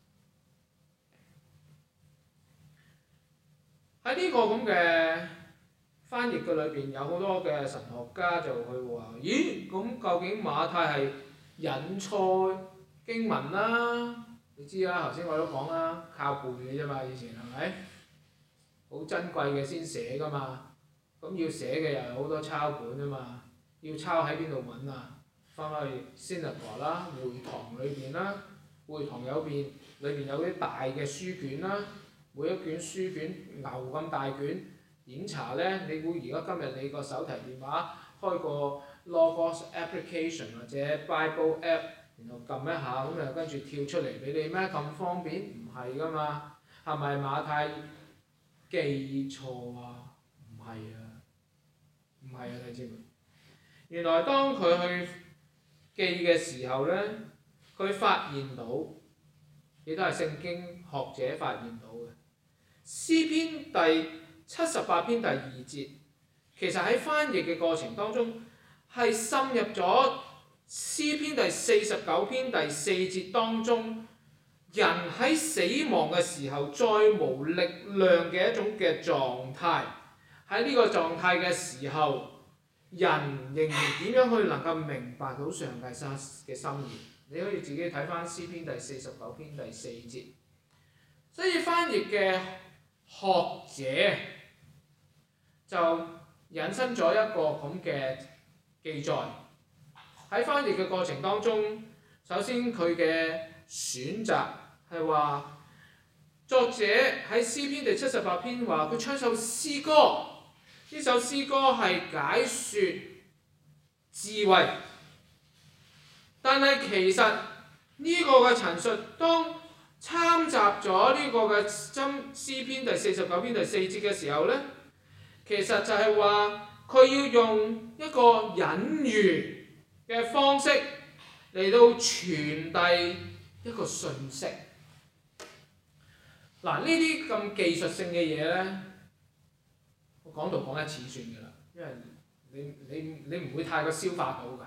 喺呢個咁嘅翻譯嘅裏邊，有好多嘅神學家就會話：咦，咁究竟馬太係引錯經文啦？你知啦，頭先我都講啦，靠背嘅啫嘛，以前係咪？好珍貴嘅先寫㗎嘛，咁要寫嘅又有好多抄本啊嘛，要抄喺邊度揾啊？翻去 synagogue 啦，會堂裏邊啦，會堂裏邊有啲大嘅書卷啦，每一卷書卷牛咁大卷，點查呢？你估而家今日你個手提電話開個 Logos application 或者 Bible app， 然後撳一下咁就跟住跳出嚟俾你咩？咁方便？唔係㗎嘛，係咪馬太記錯啊？唔係啊，唔係啊，弟兄們，原來當佢去記嘅時候呢，佢發現到，亦都係聖經學者發現到嘅。詩篇第78篇第2節，其實喺翻譯嘅過程當中，係滲入咗詩篇第49篇第4節當中，人喺死亡嘅時候再無力量嘅一種嘅狀態。喺呢個狀態嘅時候，人仍然點樣去能夠明白到上帝嘅心意？你可以自己睇翻詩篇第49篇第4節。所以翻譯嘅學者就引申咗一個咁嘅記載。喺翻譯嘅過程當中，首先佢嘅選擇係話，作者喺詩篇第78篇話佢唱首詩歌。呢首詩歌係解説智慧，但係其實呢個嘅陳述，當參雜咗呢個嘅詩篇第49篇第4節嘅時候呢，其實就係話佢要用一個隱喻嘅方式嚟到傳遞一個訊息。嗱，呢啲咁技術性嘅嘢呢，我講到講一次算㗎啦，因為你唔會太過消化到㗎。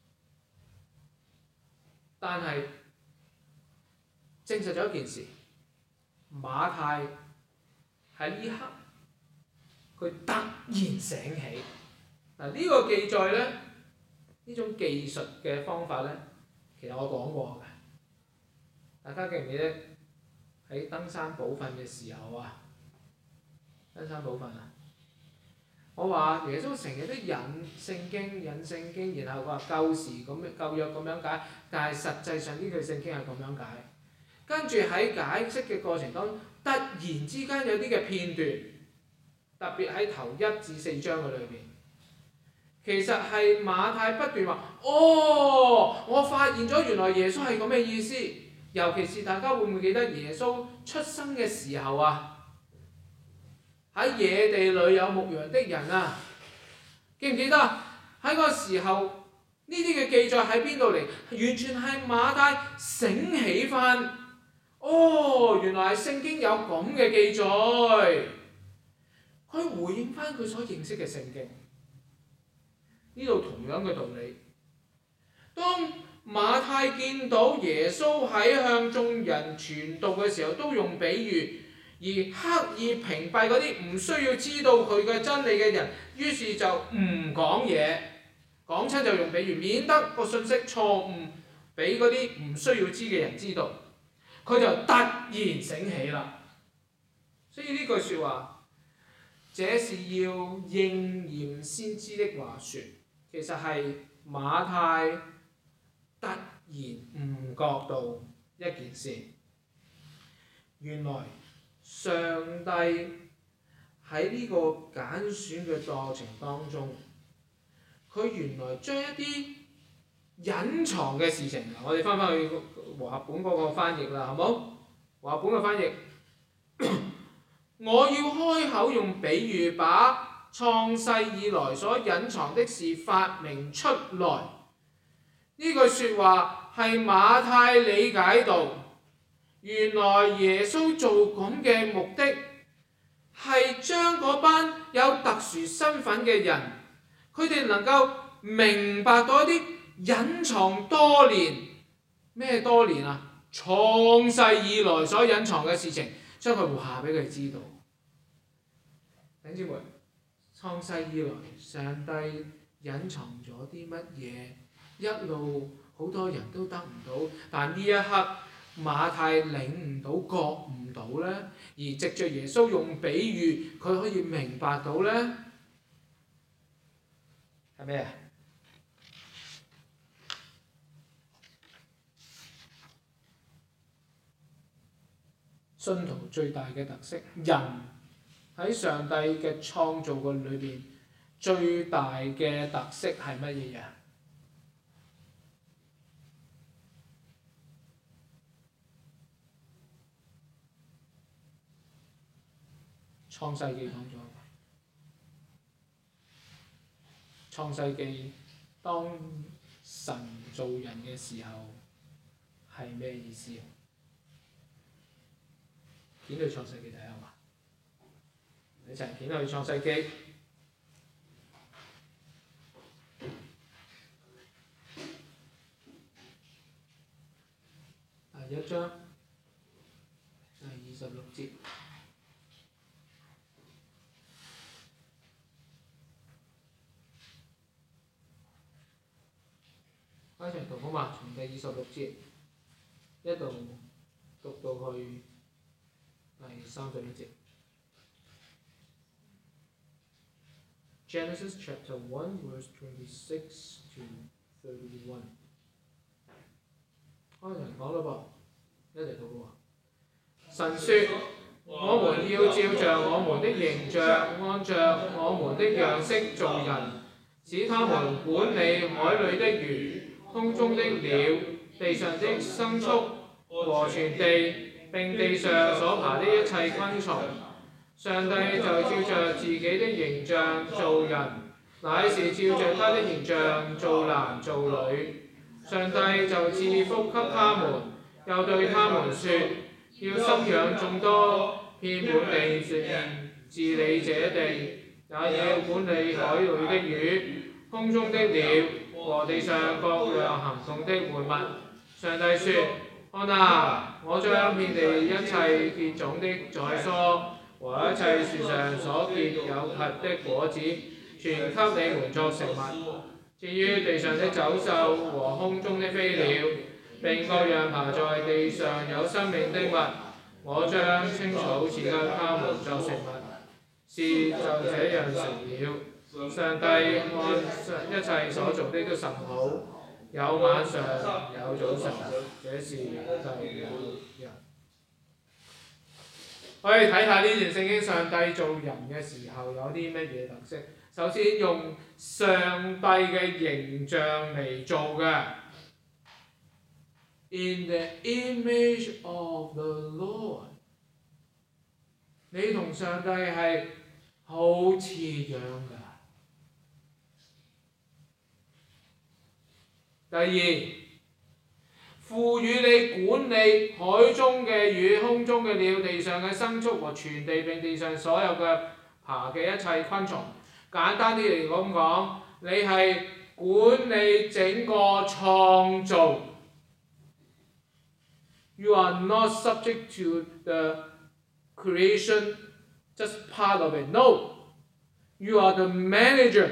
但係證實咗一件事，馬太喺呢刻佢突然醒起。嗱，呢個記載呢，呢種技術嘅方法呢，其實我講過㗎。大家記唔記得喺登山寶訓嘅時候啊？登山寶訓啊！我話耶穌成日都引聖經，然後話舊時舊約咁樣解，但係實際上呢句聖經係咁樣解。跟住喺解釋嘅過程當中，突然之間有啲嘅片段，特別喺頭1至4章嘅裏邊，其實係馬太不斷話：哦，我發現咗原來耶穌係咁嘅意思。尤其是大家會唔會記得耶穌出生嘅時候啊？喺野地裏有牧羊的人啊，記唔記得？喺嗰個時候，呢啲嘅記載喺邊度嚟？完全係馬太醒起返，哦，原來係聖經有咁嘅記載。佢回應返佢所認識嘅聖經。呢度同樣嘅道理。當馬太見到耶穌喺向眾人傳道嘅時候，都用比喻。而刻意屏蔽嗰啲唔需要知道佢嘅真理嘅人，於是就唔講嘢，講親就用比喻，免得個信息錯誤俾嗰啲唔需要知嘅人知道。佢就突然醒起啦。所以呢句説話，這是要應驗先知的話說，其實係馬太突然悟覺到一件事，原來上帝喺呢個揀選嘅過程當中，佢原來將一啲隱藏嘅事情，我哋翻去和合本嗰個翻譯啦，好冇？和合本嘅翻譯，我要開口用比喻，把創世以來所隱藏的事發明出來。呢句説話係馬太理解到原來耶穌做咁嘅目的係將嗰班有特殊身份嘅人，佢哋能夠明白到一啲隱藏多年，咩多年啊？創世以來所隱藏嘅事情，將佢話俾佢知道。弟兄姊妹，創世以來上帝隱藏咗啲乜嘢？一路好多人都得唔到，但呢一刻馬太領唔到、覺唔到呢，而藉着耶穌用比喻，佢可以明白到呢，係咩啊？信徒最大嘅特色，人喺上帝嘅創造嘅裏邊，最大嘅特色係乜嘢嘢？創世記講咗，創世記當神造人嘅時候係咩意思？掀去創世記睇下嘛，一齊掀去創世記。第一章第26節。一齊讀好嘛？從第26節一路讀到去第31節。Genesis chapter 1 verse 26 to 31。開場講咯噃，一齊讀咯喎。神說：我們要照着我們的形象，按着我們的樣式造人，使他們管理海裏的魚、空中的鳥、地上的牲畜和全地，並地上所爬的一切昆蟲。上帝就照着自己的形象造人，乃是照着他的形象造男造女。上帝就賜福給他們，又對他們說：要生養眾多，遍滿地面，治理這地，也要管理海裏的魚、空中的鳥和地上各樣行動的活物。上帝說：看啊，我將遍地一切結種的宰蔬和一切樹上所結有核的果子，全給你們作食物。至於地上的走獸和空中的飛鳥，並各樣爬在地上有生命的物，我將青草賜給他們作食物。事就這樣成了。上帝按一切所做的都甚好，有晚上有早晨，這是第6日。可以睇下呢段聖經，上帝造人嘅時候有啲乜嘢特色？首先用上帝嘅形象嚟做嘅。In the image of the Lord， 你同上帝係好似樣㗎。第二，賦予你管理海中嘅魚、空中嘅鳥、地上嘅牲畜和全地並地上所有嘅爬嘅一切昆蟲。簡單啲嚟講，你係管理整個創造。You are not subject to the creation, just part of it. No, you are the manager。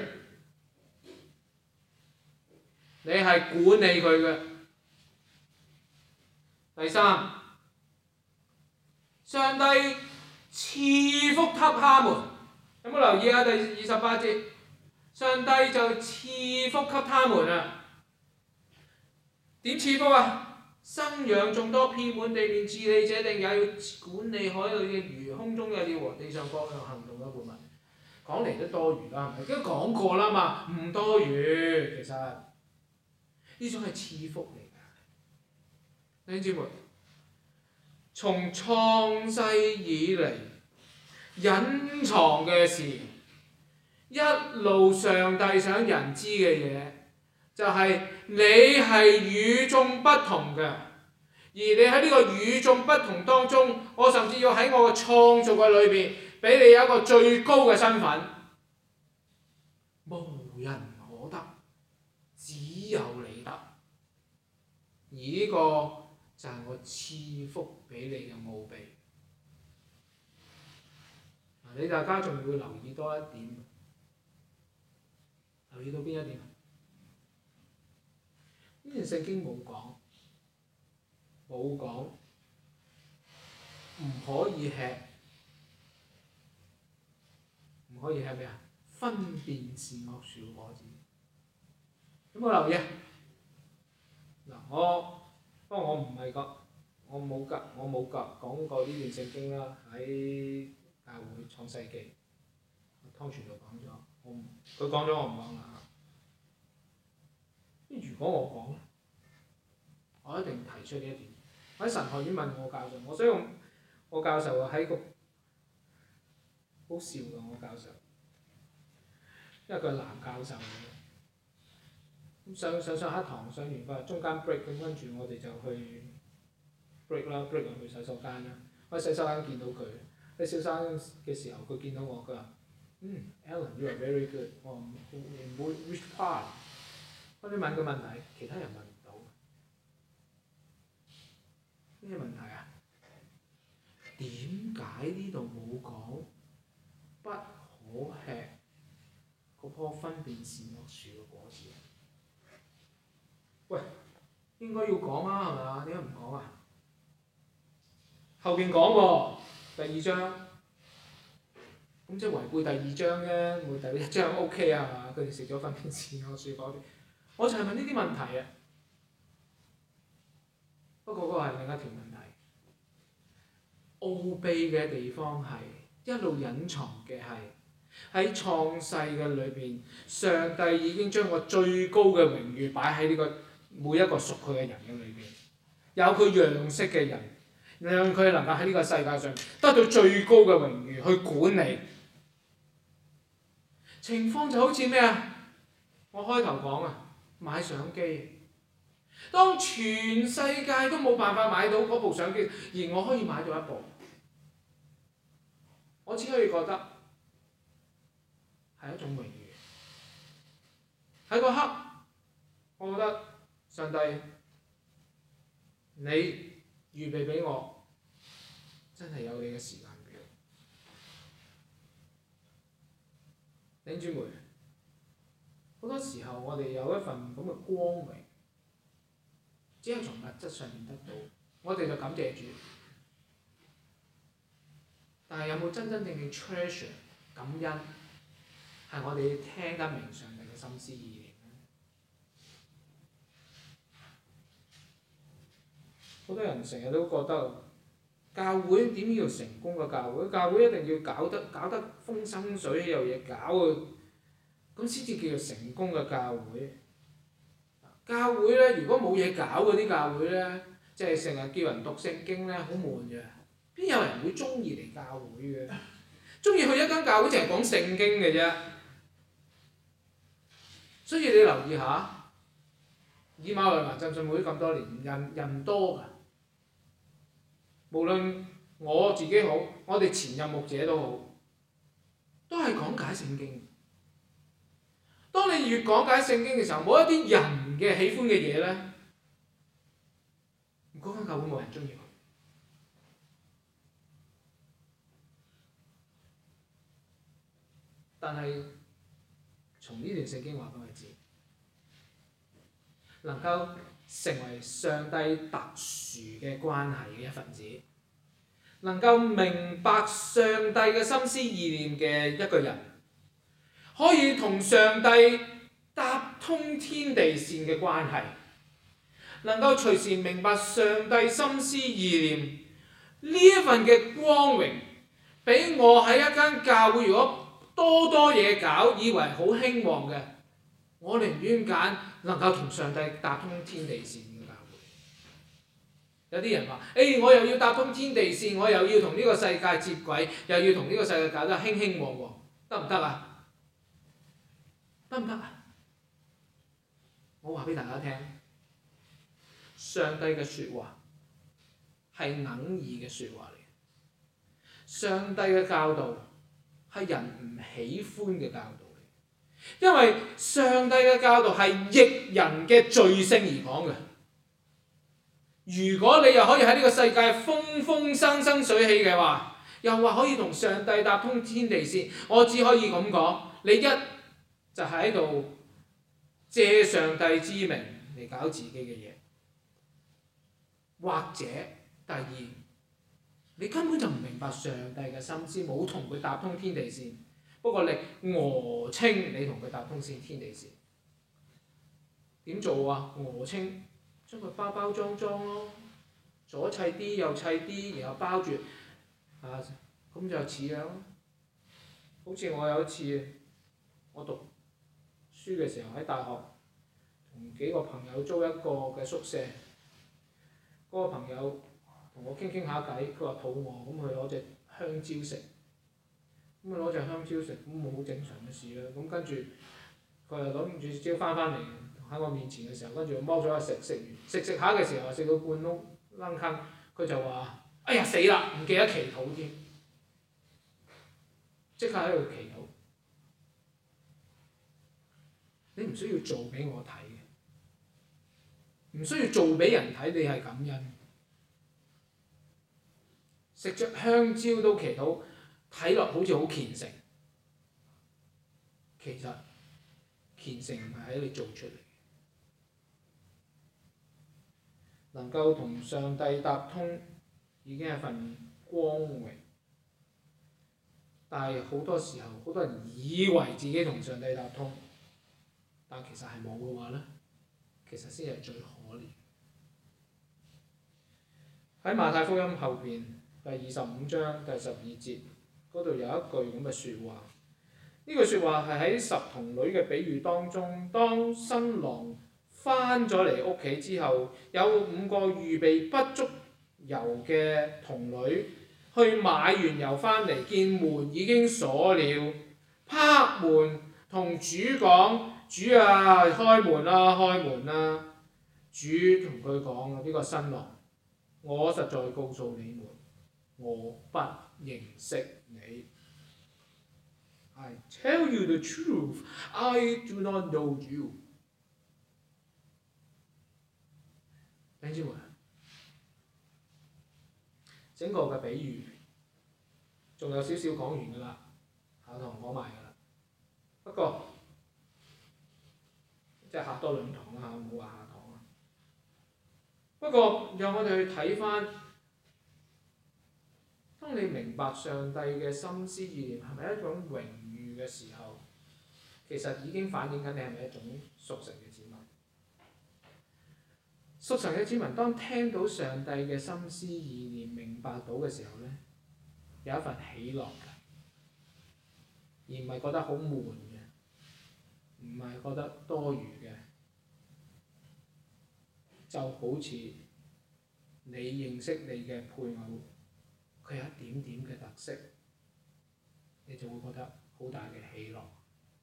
你係管理佢嘅。第三，上帝賜福給他們。有冇留意啊？第28節，上帝就賜福給他們啊！點賜福啊？生養眾多，遍滿地面，治理這地，也要管理海裏嘅魚、空中嘅鳥和地上各樣行動嘅活物。講嚟都多餘啦，係咪？都講過啦嘛，唔多餘。其實呢種係賜福嚟㗎。弟兄姊妹，從創世以嚟隱藏嘅事，一路上帝想人知嘅嘢，就係你係與眾不同嘅， 而你喺呢個與眾不同當中，我甚至要喺我嘅創造嘅裏邊，俾你有一個最高嘅身份，無人可得，只有你得。而呢個就係我賜福俾你嘅奧秘。你大家仲要留意多一點，留意到邊一點？呢段聖經冇講唔可以吃咩啊？分辨善惡樹嘅果子。有冇留意啊？嗱，不過我冇講過呢段聖經啦。喺教會創世記，湯傳道講咗，佢講咗我唔講啦。如果我講，我一定提出呢一點。我喺神學院問我教授，所以我教授喺個好笑㗎，我教授，因為佢係男教授嚟嘅。咁上一堂上完課，中間 break， 咁跟住我哋就去 break 啦 ，break 去洗手間啦。我喺洗手間見到佢，喺小三嘅時候，佢見到我，佢話：Alan you are very good。我話唔 which part？ 我哋問個問題，其他人問唔到。咩問題啊？點解呢度冇講不可吃嗰棵分辨善惡樹嘅果子？喂，應該要講啊，係咪啊？點解唔講啊？後邊講喎，第二章，咁即係違背第二章啫，冇第一章 OK 啊，係嘛？佢哋食咗分辨善惡樹果子，我就係問呢啲問題啊。不過嗰個係另一條問題。奧秘嘅地方係一路隱藏嘅係喺創世嘅裏邊，上帝已經將個最高嘅榮譽擺喺呢個每一個屬佢嘅人嘅裏邊，有佢樣式嘅人，讓佢能夠喺呢個世界上得到最高嘅榮譽去管理。情況就好似咩啊？我開頭講啊，買相機。當全世界都冇辦法買到嗰部相機，而我可以買到一部，我只可以覺得係一種榮譽。喺嗰刻，我覺得上帝，你預備俾我，真係有你嘅時間表。弟兄姊妹，好多時候我哋有一份咁嘅光榮，只係從物質上面得到，我哋就感謝主。但係有冇真正 treasure 感恩，係我哋聽得明上帝嘅心思意念呢？好多人成日都覺得教會點要成功嘅教會？教會一定要搞得風生水起，有嘢搞啊，咁先至叫做成功嘅教會。教會咧，如果冇嘢搞嗰啲教會咧，即係成日叫人讀聖經咧，好悶嘅。邊有人會中意嚟教會嘅？中意去一間教會淨係講聖經嘅啫。所以你留意下，以馬內華浸信會咁多年，人多㗎。無論我自己好，我哋前任牧者都好，都係講解聖經。當你越講解聖經嘅時候，冇一啲人嘅喜歡嘅嘢咧，嗰間教會冇人中意佢。但係從呢段聖經話俾我哋知，能夠成為上帝特殊嘅關係嘅一份子，能夠明白上帝嘅心思意念嘅一個人，可以同上帝搭通天地線嘅關係，能夠隨時明白上帝心思意念呢一份嘅光榮，俾我喺一間教會如果多嘢搞，以為好興旺嘅，我寧願揀能夠同上帝搭通天地線嘅教會。有啲人話：我又要搭通天地線，我又要同呢個世界接軌，又要同呢個世界搞得興旺，得唔得啊？得唔得啊？我話俾大家聽，上帝嘅説話係哽耳嘅説話嚟。上帝嘅教導係人唔喜歡嘅教導嚟，因為上帝嘅教導係逆人嘅罪性而講嘅。如果你又可以喺呢個世界風風生生水起嘅話，又話可以同上帝搭通天地線，我只可以咁講，你一就喺度借上帝之名嚟搞自己嘅嘢，或者第二，你根本就唔明白上帝嘅心思，冇同佢搭通天地線，不過你訛稱你同佢搭通天地線，點做啊？訛稱將佢包包裝裝咯，左砌啲右砌啲，然後包住咁就似樣。好似我有一次，我讀書嘅時候喺大學，同幾個朋友租一個嘅宿舍，嗰個朋友同我傾下偈，佢話肚餓，咁佢攞隻香蕉食，咁佢攞隻香蕉食，咁冇好正常嘅事啦。咁跟住佢又攞住蕉翻嚟喺我面前嘅時候，跟住我剝咗一食，食下嘅時候食到半窿窿坑，佢就話：哎呀死啦，唔記得祈禱添，即刻喺度祈禱。你唔需要做俾我睇嘅，唔需要做俾人睇，你係感恩。食著香蕉都祈禱，睇落好似好虔誠，其實虔誠唔係喺你做出嚟。能夠同上帝搭通已經係份光榮，但係好多時候，好多人以為自己同上帝搭通，但其實係冇嘅話呢，其實先係最可憐。喺馬太福音後邊第25章第12節嗰度有一句咁嘅説話，呢句説話係喺十童女嘅比喻當中，當新郎翻咗嚟屋企之後，有5個預備不足油嘅童女去買完油翻嚟，見門已經鎖了，拍門同主講：主啊，開門啦，開門啦！主同佢講啊，呢個新郎，我實在告訴你們，我不認識你。I tell you the truth, I do not know you。弟兄姊妹，整個嘅比喻仲有少少講完㗎啦，下堂講埋㗎啦。不過即係客多兩堂啦嚇，冇話下堂啊。不過讓我哋去睇翻，當你明白上帝嘅心思意念係咪一種榮譽嘅時候，其實已經反映緊你係咪一種屬神嘅子民。屬神嘅子民當聽到上帝嘅心思意念，明白到嘅時候呢，有一份喜樂嘅，而唔係覺得好悶嘅，唔係覺得多餘嘅，就好似你認識你嘅配偶，佢有一點點嘅特色，你就會覺得好大嘅喜樂。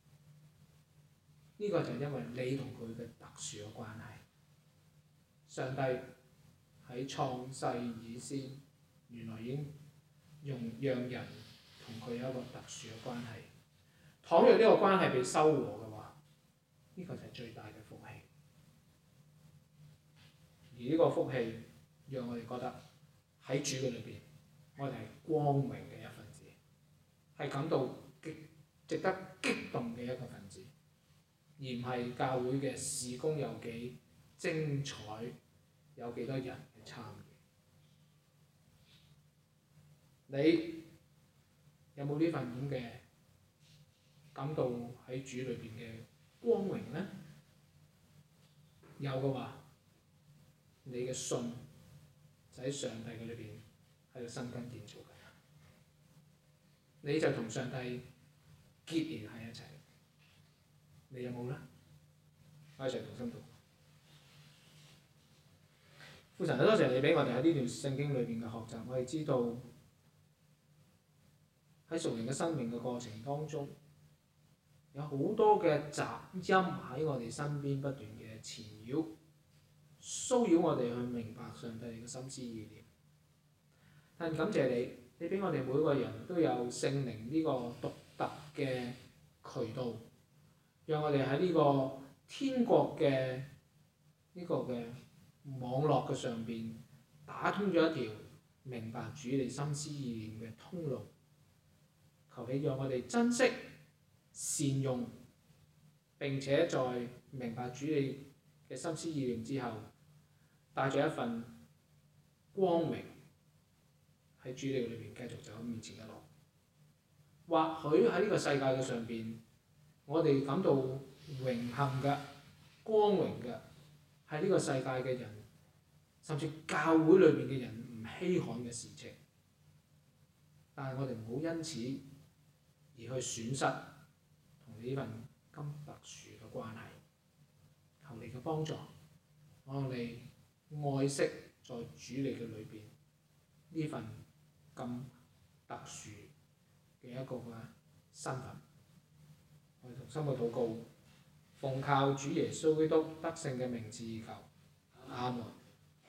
呢個就係因為你同佢嘅特殊嘅關係。上帝喺創世以先，原來已經讓人同佢有一個特殊嘅關係。倘若呢個關係被修和嘅話，呢個就係最大嘅福氣。而呢個福氣讓我哋覺得喺主嘅裏邊，我哋係光榮嘅一份子，係感到值得激動嘅一個分子，而唔係教會嘅事工有幾精彩，有幾多人嘅參與。你有冇呢份咁嘅感到喺主裏邊嘅光榮呢？有嘅話，你嘅信就喺上帝嘅裏邊喺度生根建造緊，你就同上帝結連喺一齊。你有冇呢？我一齊同心禱。父神，多謝你俾我哋喺呢段聖經裏邊嘅學習，我哋知道喺屬靈嘅生命嘅過程當中，有好多嘅雜音喺我哋身邊不斷嘅纏繞，騷擾我哋去明白上帝嘅心思意念。 但感謝你，你俾我哋每個人都有聖靈呢個獨特嘅渠道，讓我哋喺呢個天國嘅呢個嘅網絡嘅上邊打通咗一條明白主你心思意念嘅通路。求你讓我哋珍惜、善用，並且在明白主你嘅心思意念之後，帶著一份光榮喺主你裏邊繼續走面前嘅路。或許喺呢個世界嘅上邊，我哋感到榮幸嘅、光榮嘅，係呢個世界嘅人，甚至教會裏邊嘅人唔稀罕嘅事情。但係我哋唔好因此而去損失同你呢份咁特殊嘅關係。求你嘅幫助，我哋愛惜在主你嘅裏邊呢份咁特殊嘅一個嘅身份。我哋同心嘅禱告，奉靠主耶穌基督得勝嘅名字而求，阿門。